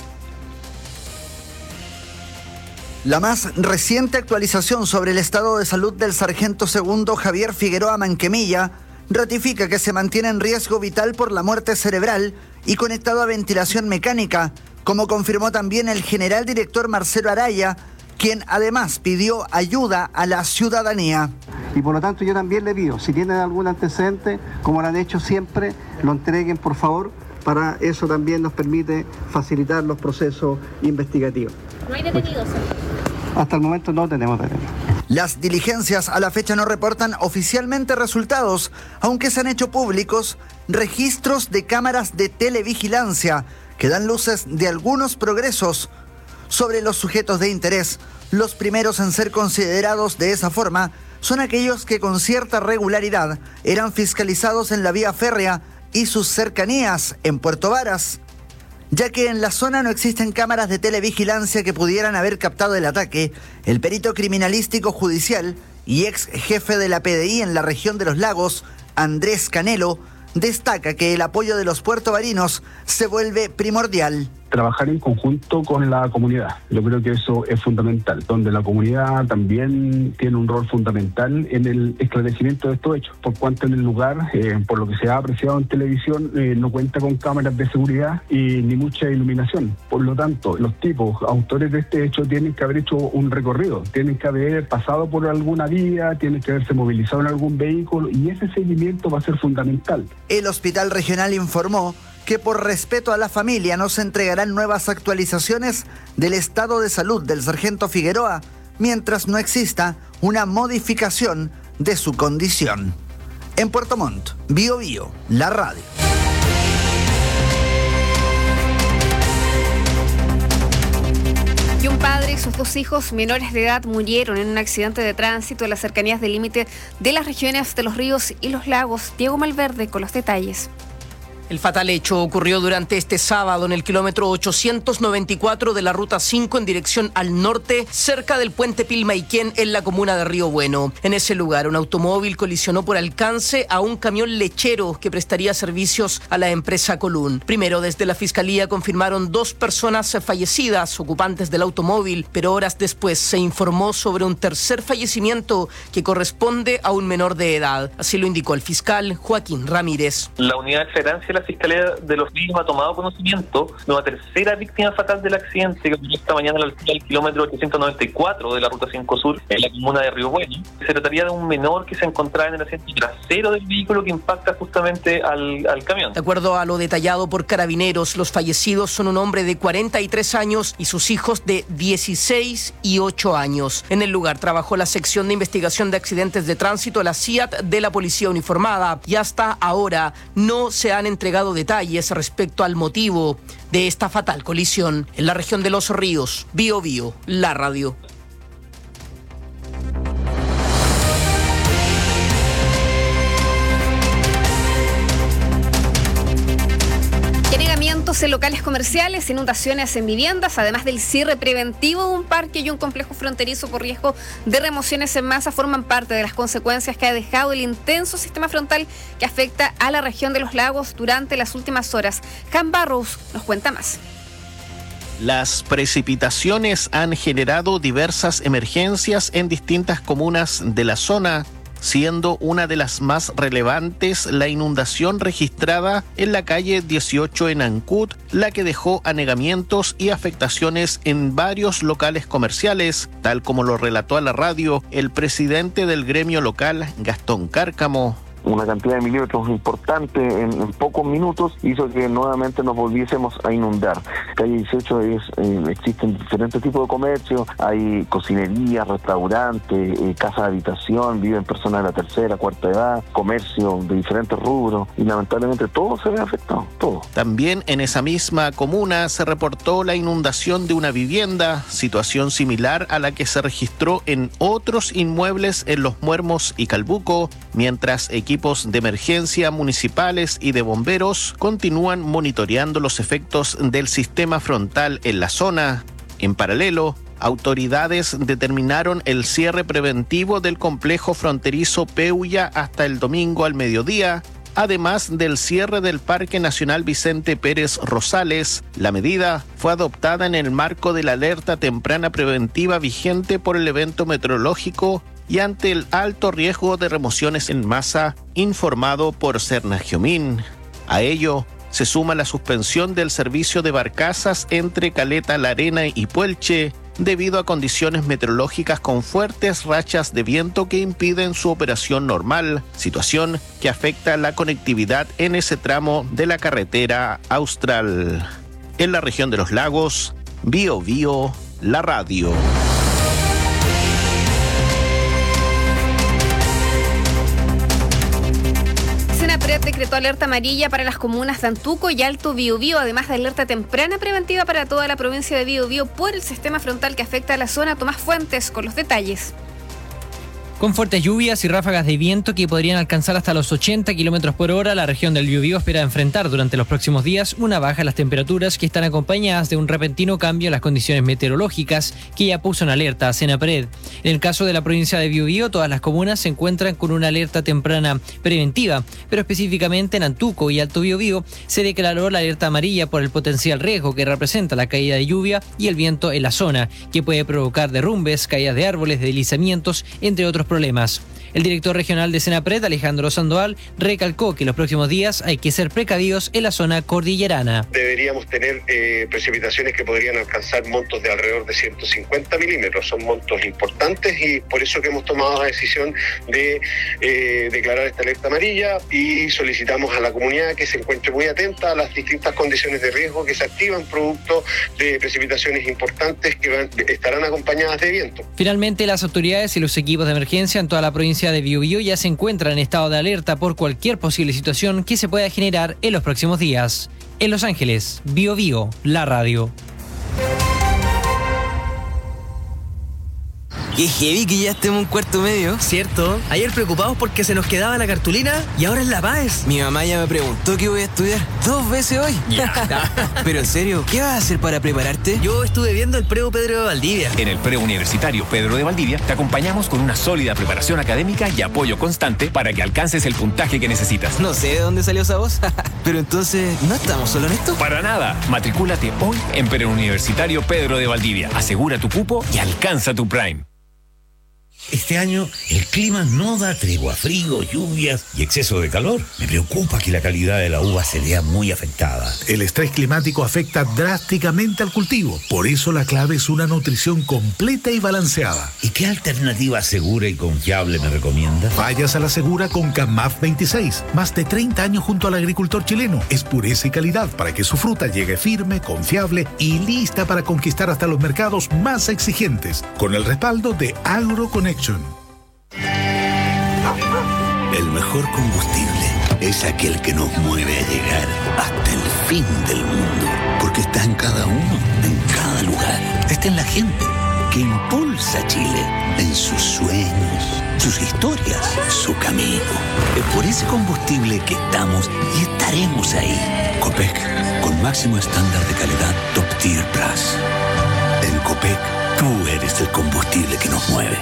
La más reciente actualización sobre el estado de salud del sargento segundo Javier Figueroa Manquemilla ratifica que se mantiene en riesgo vital por la muerte cerebral y conectado a ventilación mecánica, como confirmó también el general director Marcelo Araya, quien además pidió ayuda a la ciudadanía. Y por lo tanto yo también le pido, si tienen algún antecedente, como lo han hecho siempre, lo entreguen por favor, para eso también nos permite facilitar los procesos investigativos. ¿No hay detenidos? Hasta el momento no tenemos detenidos. Las diligencias a la fecha no reportan oficialmente resultados, aunque se han hecho públicos registros de cámaras de televigilancia que dan luces de algunos progresos sobre los sujetos de interés Los primeros en ser considerados de esa forma son aquellos que con cierta regularidad eran fiscalizados en la vía férrea y sus cercanías en Puerto Varas. Ya que en la zona no existen cámaras de televigilancia que pudieran haber captado el ataque, el perito criminalístico judicial y ex jefe de la P D I en la región de los Lagos, Andrés Canelo, destaca que el apoyo de los puertovarinos se vuelve primordial. Trabajar en conjunto con la comunidad. Yo creo que eso es fundamental, donde la comunidad también tiene un rol fundamental en el esclarecimiento de estos hechos, por cuanto en el lugar, eh, por lo que se ha apreciado en televisión, eh, no cuenta con cámaras de seguridad y ni mucha iluminación. Por lo tanto, los tipos, autores de este hecho, tienen que haber hecho un recorrido, tienen que haber pasado por alguna vía, tienen que haberse movilizado en algún vehículo y ese seguimiento va a ser fundamental. El Hospital Regional informó que por respeto a la familia no se entregarán nuevas actualizaciones del estado de salud del sargento Figueroa mientras no exista una modificación de su condición. En Puerto Montt, Bio Bio, la radio. Y un padre y sus dos hijos menores de edad murieron en un accidente de tránsito en las cercanías del límite de las regiones de los ríos y los lagos. Diego Malverde con los detalles. El fatal hecho ocurrió durante este sábado en el kilómetro ochocientos noventa y cuatro de la ruta cinco en dirección al norte, cerca del puente Pilmaiquén en la comuna de Río Bueno. En ese lugar, un automóvil colisionó por alcance a un camión lechero que prestaría servicios a la empresa Colún. Primero, desde la Fiscalía confirmaron dos personas fallecidas, ocupantes del automóvil, pero horas después se informó sobre un tercer fallecimiento que corresponde a un menor de edad. Así lo indicó el fiscal Joaquín Ramírez. La unidad de flagrancia la Fiscalía de los Ríos ha tomado conocimiento de una tercera víctima fatal del accidente que ocurrió esta mañana a la altura del kilómetro ochocientos noventa y cuatro de la ruta cinco Sur en la comuna de Río Bueno. Se trataría de un menor que se encontraba en el asiento trasero del vehículo que impacta justamente al, al camión. De acuerdo a lo detallado por Carabineros, los fallecidos son un hombre de cuarenta y tres años y sus hijos de dieciséis y ocho años. En el lugar trabajó la sección de investigación de accidentes de tránsito, la C I A T de la Policía Uniformada, y hasta ahora no se han entregado entregado detalles respecto al motivo de esta fatal colisión en la región de Los Ríos. Bio Bio, la radio. Anegamientos en locales comerciales, inundaciones en viviendas, además del cierre preventivo de un parque y un complejo fronterizo por riesgo de remociones en masa, forman parte de las consecuencias que ha dejado el intenso sistema frontal que afecta a la región de los lagos durante las últimas horas. Han Barrows nos cuenta más. Las precipitaciones han generado diversas emergencias en distintas comunas de la zona, siendo una de las más relevantes la inundación registrada en la calle dieciocho en Ancud, la que dejó anegamientos y afectaciones en varios locales comerciales, tal como lo relató a la radio el presidente del gremio local, Gastón Cárcamo. Una cantidad de milímetros importante en, en pocos minutos hizo que nuevamente nos volviésemos a inundar. Calle dieciocho es, eh, existen diferentes tipos de comercio, hay cocinerías, restaurantes, eh, casas de habitación, viven personas de la tercera, cuarta edad, comercio de diferentes rubros y lamentablemente todo se ve afectado, todo. También en esa misma comuna se reportó la inundación de una vivienda, situación similar a la que se registró en otros inmuebles en Los Muermos y Calbuco, mientras equipos de emergencia municipales y de bomberos continúan monitoreando los efectos del sistema frontal en la zona. En paralelo, autoridades determinaron el cierre preventivo del complejo fronterizo Peulla hasta el domingo al mediodía, además del cierre del Parque Nacional Vicente Pérez Rosales. La medida fue adoptada en el marco de la alerta temprana preventiva vigente por el evento meteorológico y ante el alto riesgo de remociones en masa informado por Cernagiomín. A ello se suma la suspensión del servicio de barcazas entre Caleta La Arena y Puelche debido a condiciones meteorológicas con fuertes rachas de viento que impiden su operación normal, situación que afecta la conectividad en ese tramo de la carretera austral. En la región de los lagos, Bio Bio, la radio. SENAPRED decretó alerta amarilla para las comunas de Antuco y Alto Biobío, además de alerta temprana preventiva para toda la provincia de Biobío por el sistema frontal que afecta a la zona. Tomás Fuentes con los detalles. Con fuertes lluvias y ráfagas de viento que podrían alcanzar hasta los ochenta kilómetros por hora, la región del Biobío espera enfrentar durante los próximos días una baja en las temperaturas que están acompañadas de un repentino cambio en las condiciones meteorológicas que ya puso en alerta a SENAPRED. En el caso de la provincia de Biobío, todas las comunas se encuentran con una alerta temprana preventiva, pero específicamente en Antuco y Alto Biobío se declaró la alerta amarilla por el potencial riesgo que representa la caída de lluvia y el viento en la zona, que puede provocar derrumbes, caídas de árboles, deslizamientos, entre otros problemas. El director regional de SENAPRED, Alejandro Sandoval, recalcó que los próximos días hay que ser precavidos en la zona cordillerana. Deberíamos tener eh, precipitaciones que podrían alcanzar montos de alrededor de ciento cincuenta milímetros. Son montos importantes y por eso que hemos tomado la decisión de eh, declarar esta alerta amarilla y solicitamos a la comunidad que se encuentre muy atenta a las distintas condiciones de riesgo que se activan producto de precipitaciones importantes que van, estarán acompañadas de viento. Finalmente, las autoridades y los equipos de emergencia en toda la provincia de Biobío ya se encuentran en estado de alerta por cualquier posible situación que se pueda generar en los próximos días. En Los Ángeles, Biobío, la radio. Qué heavy que ya estemos en cuarto medio. Cierto, ayer preocupados porque se nos quedaba la cartulina y ahora es la Páez. Mi mamá ya me preguntó qué voy a estudiar dos veces hoy. Yeah. Pero en serio, ¿qué vas a hacer para prepararte? Yo estuve viendo el Preu Pedro de Valdivia. En el Preuniversitario Pedro de Valdivia te acompañamos con una sólida preparación académica y apoyo constante para que alcances el puntaje que necesitas. No sé de dónde salió esa voz, pero entonces, ¿no estamos solo en esto? Para nada, matricúlate hoy en Preuniversitario Pedro de Valdivia. Asegura tu cupo y alcanza tu Prime. Este año el clima no da tregua, frío, lluvias y exceso de calor. Me preocupa que la calidad de la uva se vea muy afectada. El estrés climático afecta drásticamente al cultivo. Por eso la clave es una nutrición completa y balanceada. ¿Y qué alternativa segura y confiable me recomienda? Vayas a la segura con Camaf veintiséis. Más de treinta años junto al agricultor chileno. Es pureza y calidad para que su fruta llegue firme, confiable y lista para conquistar hasta los mercados más exigentes. Con el respaldo de AgroConnect. El mejor combustible es aquel que nos mueve a llegar hasta el fin del mundo, porque está en cada uno, en cada lugar. Está en la gente que impulsa a Chile, en sus sueños, sus historias, su camino. Es por ese combustible que estamos y estaremos ahí. Copec, con máximo estándar de calidad Top Tier Plus. En Copec, tú eres el combustible que nos mueve.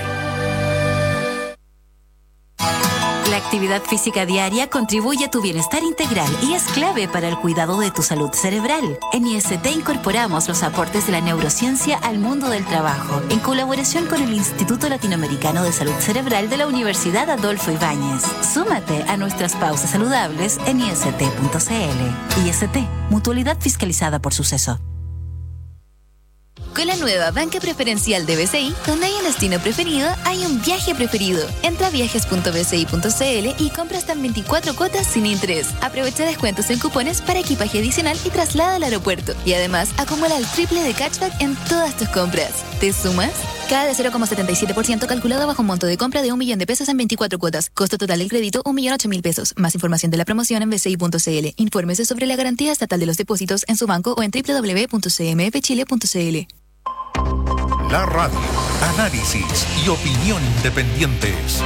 La actividad física diaria contribuye a tu bienestar integral y es clave para el cuidado de tu salud cerebral. En I S T incorporamos los aportes de la neurociencia al mundo del trabajo, en colaboración con el Instituto Latinoamericano de Salud Cerebral de la Universidad Adolfo Ibáñez. Súmate a nuestras pausas saludables en I S T punto C L. I S T, mutualidad fiscalizada por Suceso. Con la nueva banca preferencial de B C I, donde hay un destino preferido, hay un viaje preferido. Entra a viajes punto b c i punto c l y compra hasta en veinticuatro cuotas sin interés. Aprovecha descuentos en cupones para equipaje adicional y traslada al aeropuerto. Y además, acumula el triple de cashback en todas tus compras. ¿Te sumas? Cada de cero coma setenta y siete por ciento calculado bajo un monto de compra de un millón de pesos en veinticuatro cuotas. Costo total del crédito, un millón ocho mil pesos. Más información de la promoción en b c i punto c l. Infórmese sobre la garantía estatal de los depósitos en su banco o en w w w punto c m f chile punto c l. La radio, análisis y opinión independientes.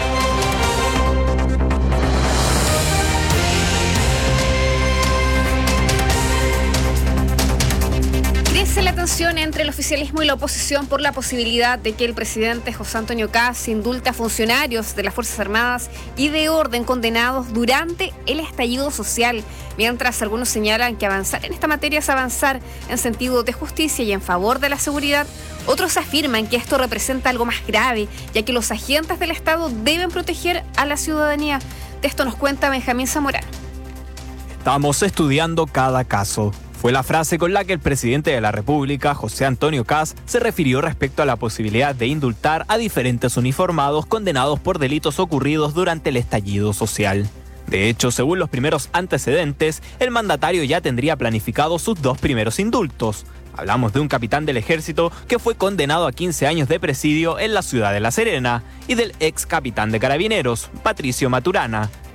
Crece la tensión entre el oficialismo y la oposición por la posibilidad de que el presidente José Antonio Kast indulte a funcionarios de las Fuerzas Armadas y de orden condenados durante el estallido social, mientras algunos señalan que avanzar en esta materia es avanzar en sentido de justicia y en favor de la seguridad. Otros afirman que esto representa algo más grave, ya que los agentes del Estado deben proteger a la ciudadanía. De esto nos cuenta Benjamín Zamorano. Estamos estudiando cada caso. Fue la frase con la que el presidente de la República, José Antonio Kast, se refirió respecto a la posibilidad de indultar a diferentes uniformados condenados por delitos ocurridos durante el estallido social. De hecho, según los primeros antecedentes, el mandatario ya tendría planificado sus dos primeros indultos. Hablamos de un capitán del ejército que fue condenado a quince años de presidio en la ciudad de La Serena y del ex capitán de carabineros, Patricio Maturana,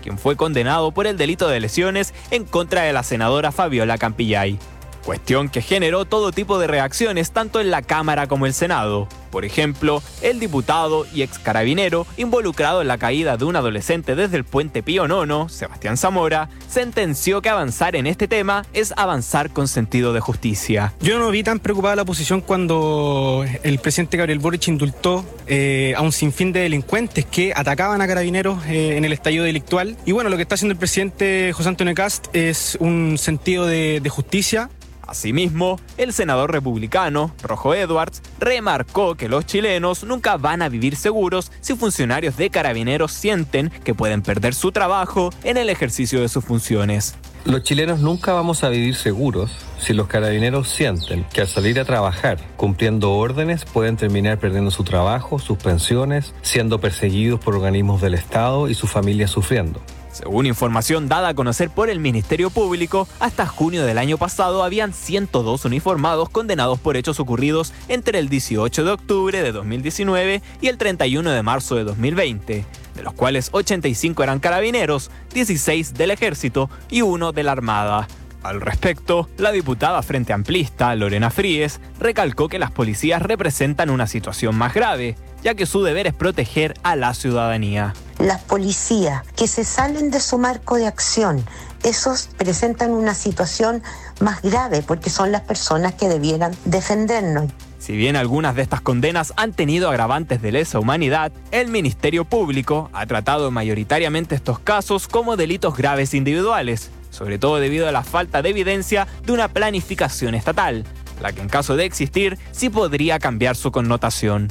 quien fue condenado por el delito de lesiones en contra de la senadora Fabiola Campillay. Cuestión que generó todo tipo de reacciones tanto en la Cámara como el Senado. Por ejemplo, el diputado y ex carabinero involucrado en la caída de un adolescente desde el puente Pío nono, Sebastián Zamora, sentenció que avanzar en este tema es avanzar con sentido de justicia. Yo no vi tan preocupada la oposición cuando el presidente Gabriel Boric indultó eh, a un sinfín de delincuentes que atacaban a carabineros eh, en el estallido delictual. Y bueno, lo que está haciendo el presidente José Antonio Kast es un sentido de, de justicia. Asimismo, el senador republicano, Rojo Edwards, remarcó que los chilenos nunca van a vivir seguros si funcionarios de carabineros sienten que pueden perder su trabajo en el ejercicio de sus funciones. Los chilenos nunca vamos a vivir seguros si los carabineros sienten que al salir a trabajar cumpliendo órdenes pueden terminar perdiendo su trabajo, sus pensiones, siendo perseguidos por organismos del Estado y sus familias sufriendo. Según información dada a conocer por el Ministerio Público, hasta junio del año pasado habían ciento dos uniformados condenados por hechos ocurridos entre el dieciocho de octubre de dos mil diecinueve y el treinta y uno de marzo de dos mil veinte, de los cuales ochenta y cinco eran carabineros, dieciséis del Ejército y uno de la Armada. Al respecto, la diputada Frente Amplista, Lorena Fríes, recalcó que las policías representan una situación más grave, ya que su deber es proteger a la ciudadanía. Las policías que se salen de su marco de acción, esos presentan una situación más grave porque son las personas que debieran defendernos. Si bien algunas de estas condenas han tenido agravantes de lesa humanidad, el Ministerio Público ha tratado mayoritariamente estos casos como delitos graves individuales, sobre todo debido a la falta de evidencia de una planificación estatal, la que en caso de existir sí podría cambiar su connotación.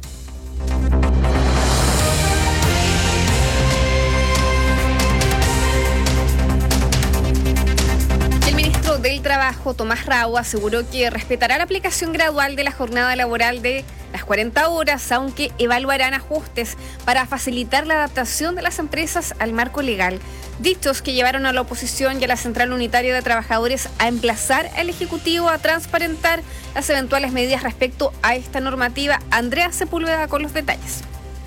Del Trabajo, Tomás Rau, aseguró que respetará la aplicación gradual de la jornada laboral de las cuarenta horas, aunque evaluarán ajustes para facilitar la adaptación de las empresas al marco legal. Dichos que llevaron a la oposición y a la Central Unitaria de Trabajadores a emplazar al Ejecutivo a transparentar las eventuales medidas respecto a esta normativa. Andrea Sepúlveda con los detalles.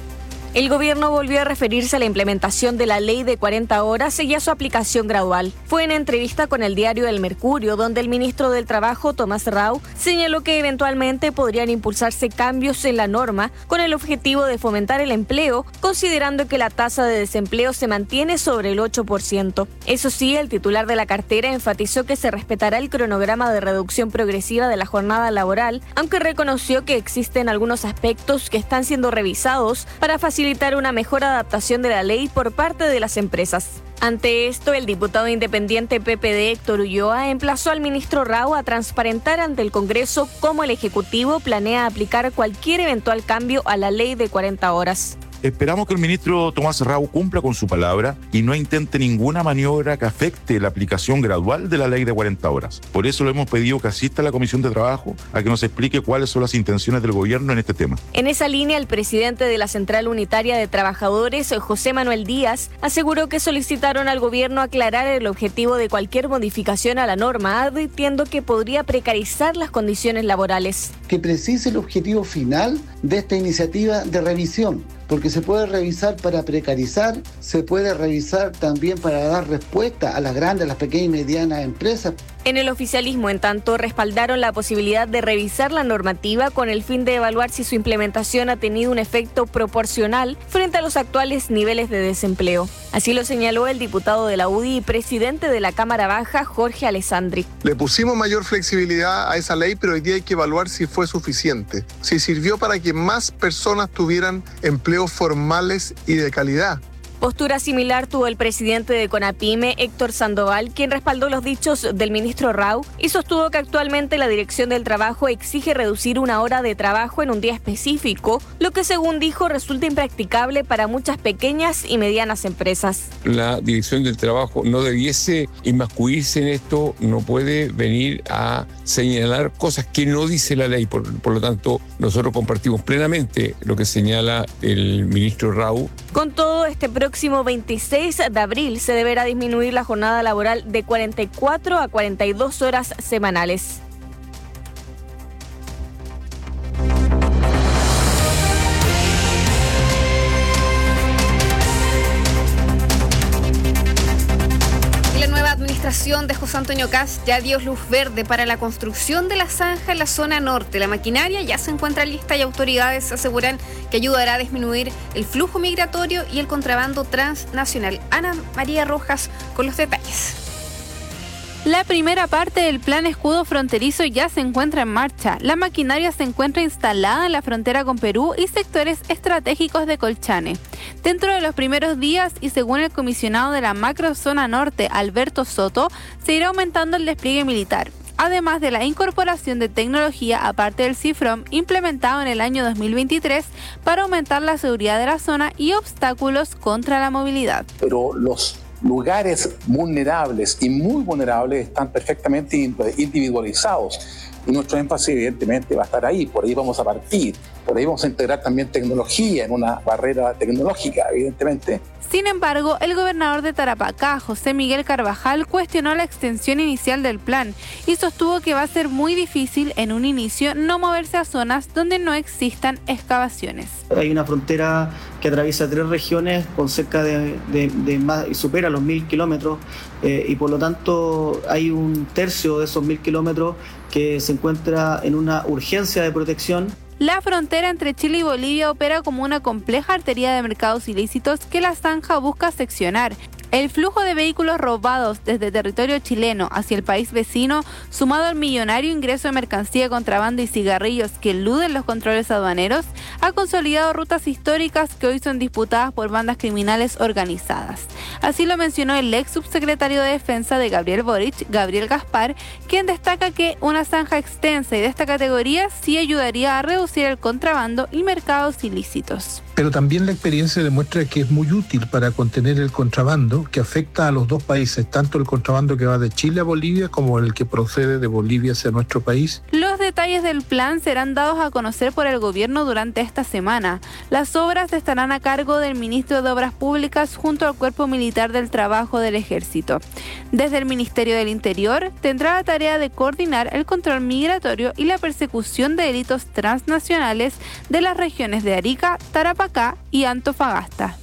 El gobierno volvió a referirse a la implementación de la ley de cuarenta horas y a su aplicación gradual. Fue en entrevista con el diario El Mercurio, donde el ministro del Trabajo, Tomás Rau, señaló que eventualmente podrían impulsarse cambios en la norma con el objetivo de fomentar el empleo, considerando que la tasa de desempleo se mantiene sobre el ocho por ciento. Eso sí, el titular de la cartera enfatizó que se respetará el cronograma de reducción progresiva de la jornada laboral, aunque reconoció que existen algunos aspectos que están siendo revisados para facilitar una mejor adaptación de la ley por parte de las empresas. Ante esto, el diputado independiente P P D Héctor Ulloa emplazó al ministro Rau a transparentar ante el Congreso cómo el Ejecutivo planea aplicar cualquier eventual cambio a la ley de cuarenta horas. Esperamos que el ministro Tomás Rau cumpla con su palabra y no intente ninguna maniobra que afecte la aplicación gradual de la ley de cuarenta horas. Por eso le hemos pedido que asista a la Comisión de Trabajo a que nos explique cuáles son las intenciones del gobierno en este tema. En esa línea, el presidente de la Central Unitaria de Trabajadores, José Manuel Díaz, aseguró que solicitaron al gobierno aclarar el objetivo de cualquier modificación a la norma, advirtiendo que podría precarizar las condiciones laborales. Que precise el objetivo final de esta iniciativa de revisión, porque se puede revisar para precarizar, se puede revisar también para dar respuesta a las grandes, las pequeñas y medianas empresas. En el oficialismo, en tanto, respaldaron la posibilidad de revisar la normativa con el fin de evaluar si su implementación ha tenido un efecto proporcional frente a los actuales niveles de desempleo. Así lo señaló el diputado de la U D I y presidente de la Cámara Baja, Jorge Alessandri. Le pusimos mayor flexibilidad a esa ley, pero hoy día hay que evaluar si fue suficiente, si sirvió para que más personas tuvieran empleos formales y de calidad. Postura similar tuvo el presidente de CONAPYME, Héctor Sandoval, quien respaldó los dichos del ministro Rau y sostuvo que actualmente la Dirección del Trabajo exige reducir una hora de trabajo en un día específico, lo que según dijo resulta impracticable para muchas pequeñas y medianas empresas. La Dirección del Trabajo no debiese inmiscuirse en esto, no puede venir a señalar cosas que no dice la ley, por, por lo tanto nosotros compartimos plenamente lo que señala el ministro Rau. Con todo, este próximo veintiséis de abril se deberá disminuir la jornada laboral de cuarenta y cuatro a cuarenta y dos horas semanales. administración de José Antonio Kast ya dio luz verde para la construcción de la zanja en la zona norte. La maquinaria ya se encuentra lista y autoridades aseguran que ayudará a disminuir el flujo migratorio y el contrabando transnacional. Ana María Rojas con los detalles. La primera parte del plan escudo fronterizo ya se encuentra en marcha. La maquinaria se encuentra instalada en la frontera con Perú y sectores estratégicos de Colchane. Dentro de los primeros días y según el comisionado de la macrozona norte, Alberto Soto, se irá aumentando el despliegue militar. Además de la incorporación de tecnología aparte del CIFROM implementado en el año dos mil veintitrés para aumentar la seguridad de la zona y obstáculos contra la movilidad. Pero los lugares vulnerables y muy vulnerables están perfectamente individualizados y nuestro énfasis evidentemente va a estar ahí, por ahí vamos a partir, por ahí vamos a integrar también tecnología en una barrera tecnológica, evidentemente. Sin embargo, el gobernador de Tarapacá, José Miguel Carvajal, cuestionó la extensión inicial del plan y sostuvo que va a ser muy difícil en un inicio no moverse a zonas donde no existan excavaciones. Hay una frontera que atraviesa tres regiones con cerca de, de, de más y supera los mil kilómetros eh, y por lo tanto hay un tercio de esos mil kilómetros que se encuentra en una urgencia de protección. La frontera entre Chile y Bolivia opera como una compleja arteria de mercados ilícitos que la zanja busca seccionar. El flujo de vehículos robados desde territorio chileno hacia el país vecino, sumado al millonario ingreso de mercancía, contrabando y cigarrillos que eluden los controles aduaneros, ha consolidado rutas históricas que hoy son disputadas por bandas criminales organizadas. Así lo mencionó el ex subsecretario de Defensa de Gabriel Boric, Gabriel Gaspar, quien destaca que una zanja extensa y de esta categoría sí ayudaría a reducir el contrabando y mercados ilícitos. Pero también la experiencia demuestra que es muy útil para contener el contrabando que afecta a los dos países, tanto el contrabando que va de Chile a Bolivia como el que procede de Bolivia hacia nuestro país. Los detalles del plan serán dados a conocer por el gobierno durante esta semana. Las obras estarán a cargo del ministro de Obras Públicas junto al Cuerpo Militar del Trabajo del Ejército. Desde el Ministerio del Interior tendrá la tarea de coordinar el control migratorio y la persecución de delitos transnacionales de las regiones de Arica, Tarapacá y Antofagasta.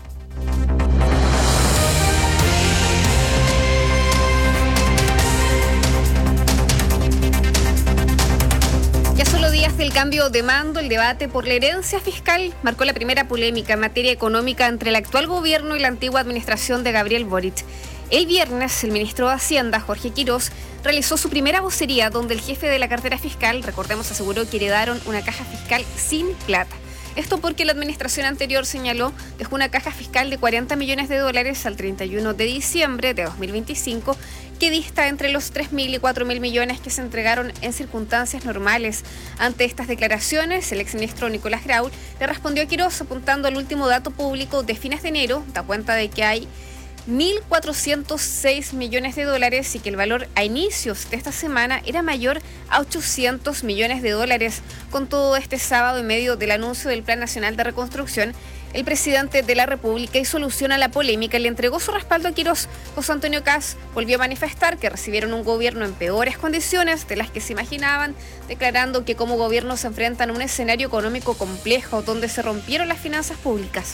Ya solo días del cambio de mando, el debate por la herencia fiscal marcó la primera polémica en materia económica entre el actual gobierno y la antigua administración de Gabriel Boric. El viernes, el ministro de Hacienda, Jorge Quirós, realizó su primera vocería donde el jefe de la cartera fiscal, recordemos, aseguró que heredaron una caja fiscal sin plata. Esto porque la administración anterior, señaló, dejó una caja fiscal de cuarenta millones de dólares al treinta y uno de diciembre de dos mil veinticinco, que dista entre los tres mil y cuatro mil millones que se entregaron en circunstancias normales. Ante estas declaraciones, el exministro Nicolás Grau le respondió a Quirós apuntando al último dato público de fines de enero, da cuenta de que hay mil cuatrocientos seis millones de dólares y que el valor a inicios de esta semana era mayor a ochocientos millones de dólares. Con todo, este sábado, en medio del anuncio del Plan Nacional de Reconstrucción, el presidente de la República hizo alusión a la polémica y le entregó su respaldo a Quirós. José Antonio Kast volvió a manifestar que recibieron un gobierno en peores condiciones de las que se imaginaban, declarando que como gobierno se enfrentan a un escenario económico complejo donde se rompieron las finanzas públicas.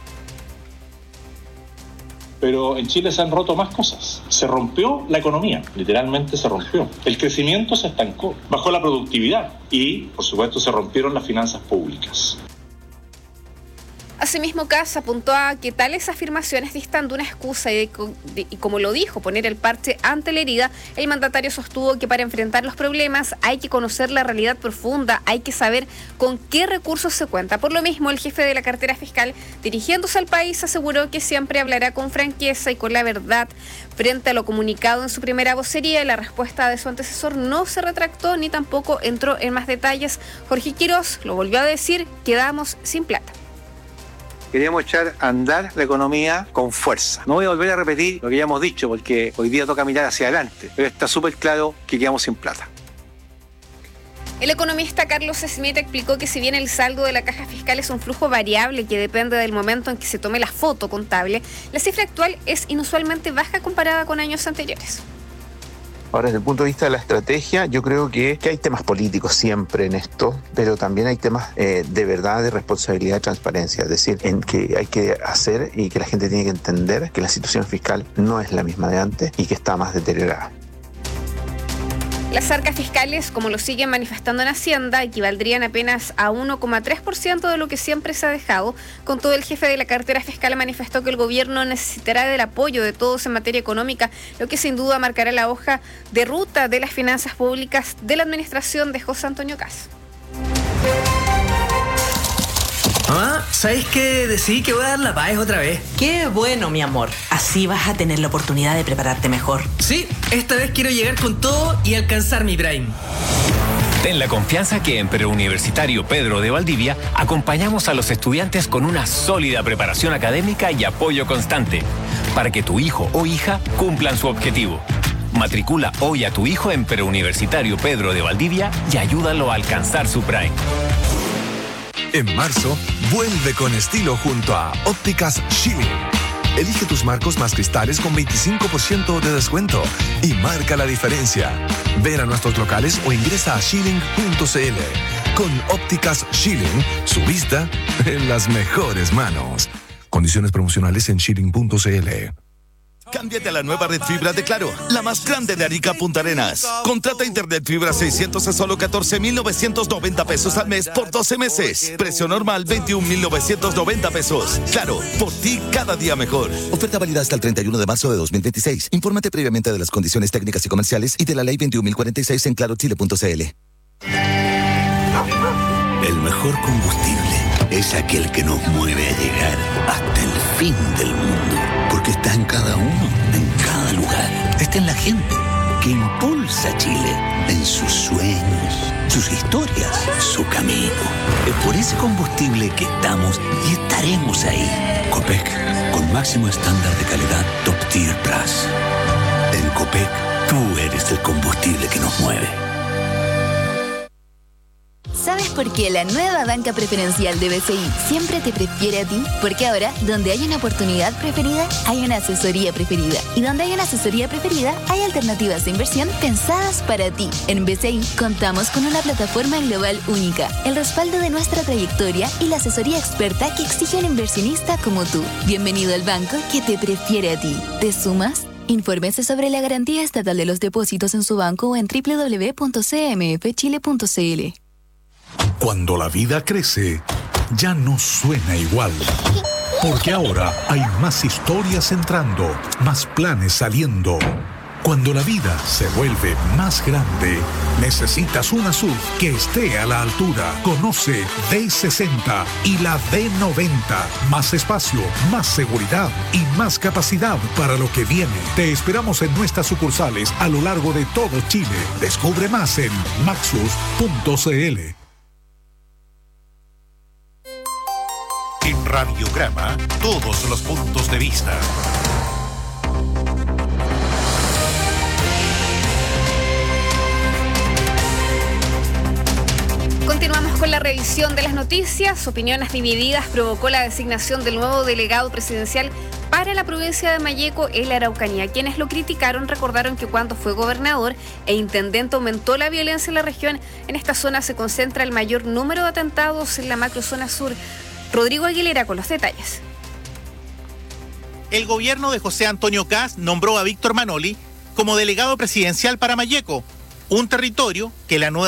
Pero en Chile se han roto más cosas. Se rompió la economía, literalmente se rompió. El crecimiento se estancó, bajó la productividad y, por supuesto, se rompieron las finanzas públicas. Asimismo, Kast apuntó a que tales afirmaciones distan de una excusa y, de, de, y como lo dijo, poner el parche ante la herida. El mandatario sostuvo que para enfrentar los problemas hay que conocer la realidad profunda, hay que saber con qué recursos se cuenta. Por lo mismo, el jefe de la cartera fiscal, dirigiéndose al país, aseguró que siempre hablará con franqueza y con la verdad. Frente a lo comunicado en su primera vocería, la respuesta de su antecesor no se retractó ni tampoco entró en más detalles. Jorge Quirós lo volvió a decir: quedamos sin plata. Queríamos echar a andar la economía con fuerza. No voy a volver a repetir lo que ya hemos dicho, porque hoy día toca mirar hacia adelante, pero está súper claro que quedamos sin plata. El economista Carlos Smith explicó que si bien el saldo de la caja fiscal es un flujo variable que depende del momento en que se tome la foto contable, la cifra actual es inusualmente baja comparada con años anteriores. Ahora, desde el punto de vista de la estrategia, yo creo que, que hay temas políticos siempre en esto, pero también hay temas eh, de verdad, de responsabilidad, de transparencia. Es decir, en que hay que hacer y que la gente tiene que entender que la situación fiscal no es la misma de antes y que está más deteriorada. Las arcas fiscales, como lo siguen manifestando en Hacienda, equivaldrían apenas a uno coma tres por ciento de lo que siempre se ha dejado. Con todo, el jefe de la cartera fiscal manifestó que el gobierno necesitará del apoyo de todos en materia económica, lo que sin duda marcará la hoja de ruta de las finanzas públicas de la administración de José Antonio Kast. Mamá, ¿sabes qué? Decidí que voy a dar la paz otra vez. Qué bueno, mi amor. Así vas a tener la oportunidad de prepararte mejor. Sí, esta vez quiero llegar con todo y alcanzar mi prime. Ten la confianza que en Preuniversitario Pedro de Valdivia acompañamos a los estudiantes con una sólida preparación académica y apoyo constante para que tu hijo o hija cumplan su objetivo. Matricula hoy a tu hijo en Preuniversitario Pedro de Valdivia y ayúdalo a alcanzar su prime. En marzo, vuelve con estilo junto a Ópticas Schilling. Elige tus marcos más cristales con veinticinco por ciento de descuento y marca la diferencia. Ven a nuestros locales o ingresa a schilling punto c l. Con Ópticas Schilling, su vista en las mejores manos. Condiciones promocionales en schilling punto c l. Cámbiate a la nueva red fibra de Claro, la más grande de Arica Punta Arenas. Contrata internet fibra seiscientos a solo catorce mil novecientos noventa pesos al mes por doce meses. Precio normal veintiún mil novecientos noventa pesos. Claro, por ti cada día mejor. Oferta válida hasta el treinta y uno de marzo de dos mil veintiséis. Infórmate previamente de las condiciones técnicas y comerciales y de la ley veintiún mil cuarenta y seis en claro chile punto c l. El mejor combustible es aquel que nos mueve a llegar hasta el fin del mundo. Porque está en cada uno, en cada lugar. Está en la gente que impulsa a Chile en sus sueños, sus historias, su camino. Es por ese combustible que estamos y estaremos ahí. Copec, con máximo estándar de calidad Top Tier Plus. En Copec, tú eres el combustible que nos mueve. ¿Sabes por qué la nueva banca preferencial de B C I siempre te prefiere a ti? Porque ahora, donde hay una oportunidad preferida, hay una asesoría preferida. Y donde hay una asesoría preferida, hay alternativas de inversión pensadas para ti. En B C I contamos con una plataforma global única, el respaldo de nuestra trayectoria y la asesoría experta que exige un inversionista como tú. Bienvenido al banco que te prefiere a ti. ¿Te sumas? Infórmese sobre la garantía estatal de los depósitos en su banco o en doble u doble u doble u punto c m f chile punto c l. Cuando la vida crece, ya no suena igual. Porque ahora hay más historias entrando, más planes saliendo. Cuando la vida se vuelve más grande, necesitas una S U V que esté a la altura. Conoce D sesenta y la D noventa. Más espacio, más seguridad y más capacidad para lo que viene. Te esperamos en nuestras sucursales a lo largo de todo Chile. Descubre más en maxus punto c l. En Radiograma, todos los puntos de vista. Continuamos con la revisión de las noticias. Opiniones divididas provocó la designación del nuevo delegado presidencial para la provincia de Malleco en la Araucanía. Quienes lo criticaron recordaron que cuando fue gobernador e intendente aumentó la violencia en la región. En esta zona se concentra el mayor número de atentados en la macrozona sur. Rodrigo Aguilera con los detalles. El gobierno de José Antonio Kast nombró a Víctor Manoli como delegado presidencial para Malleco, un territorio que la nueva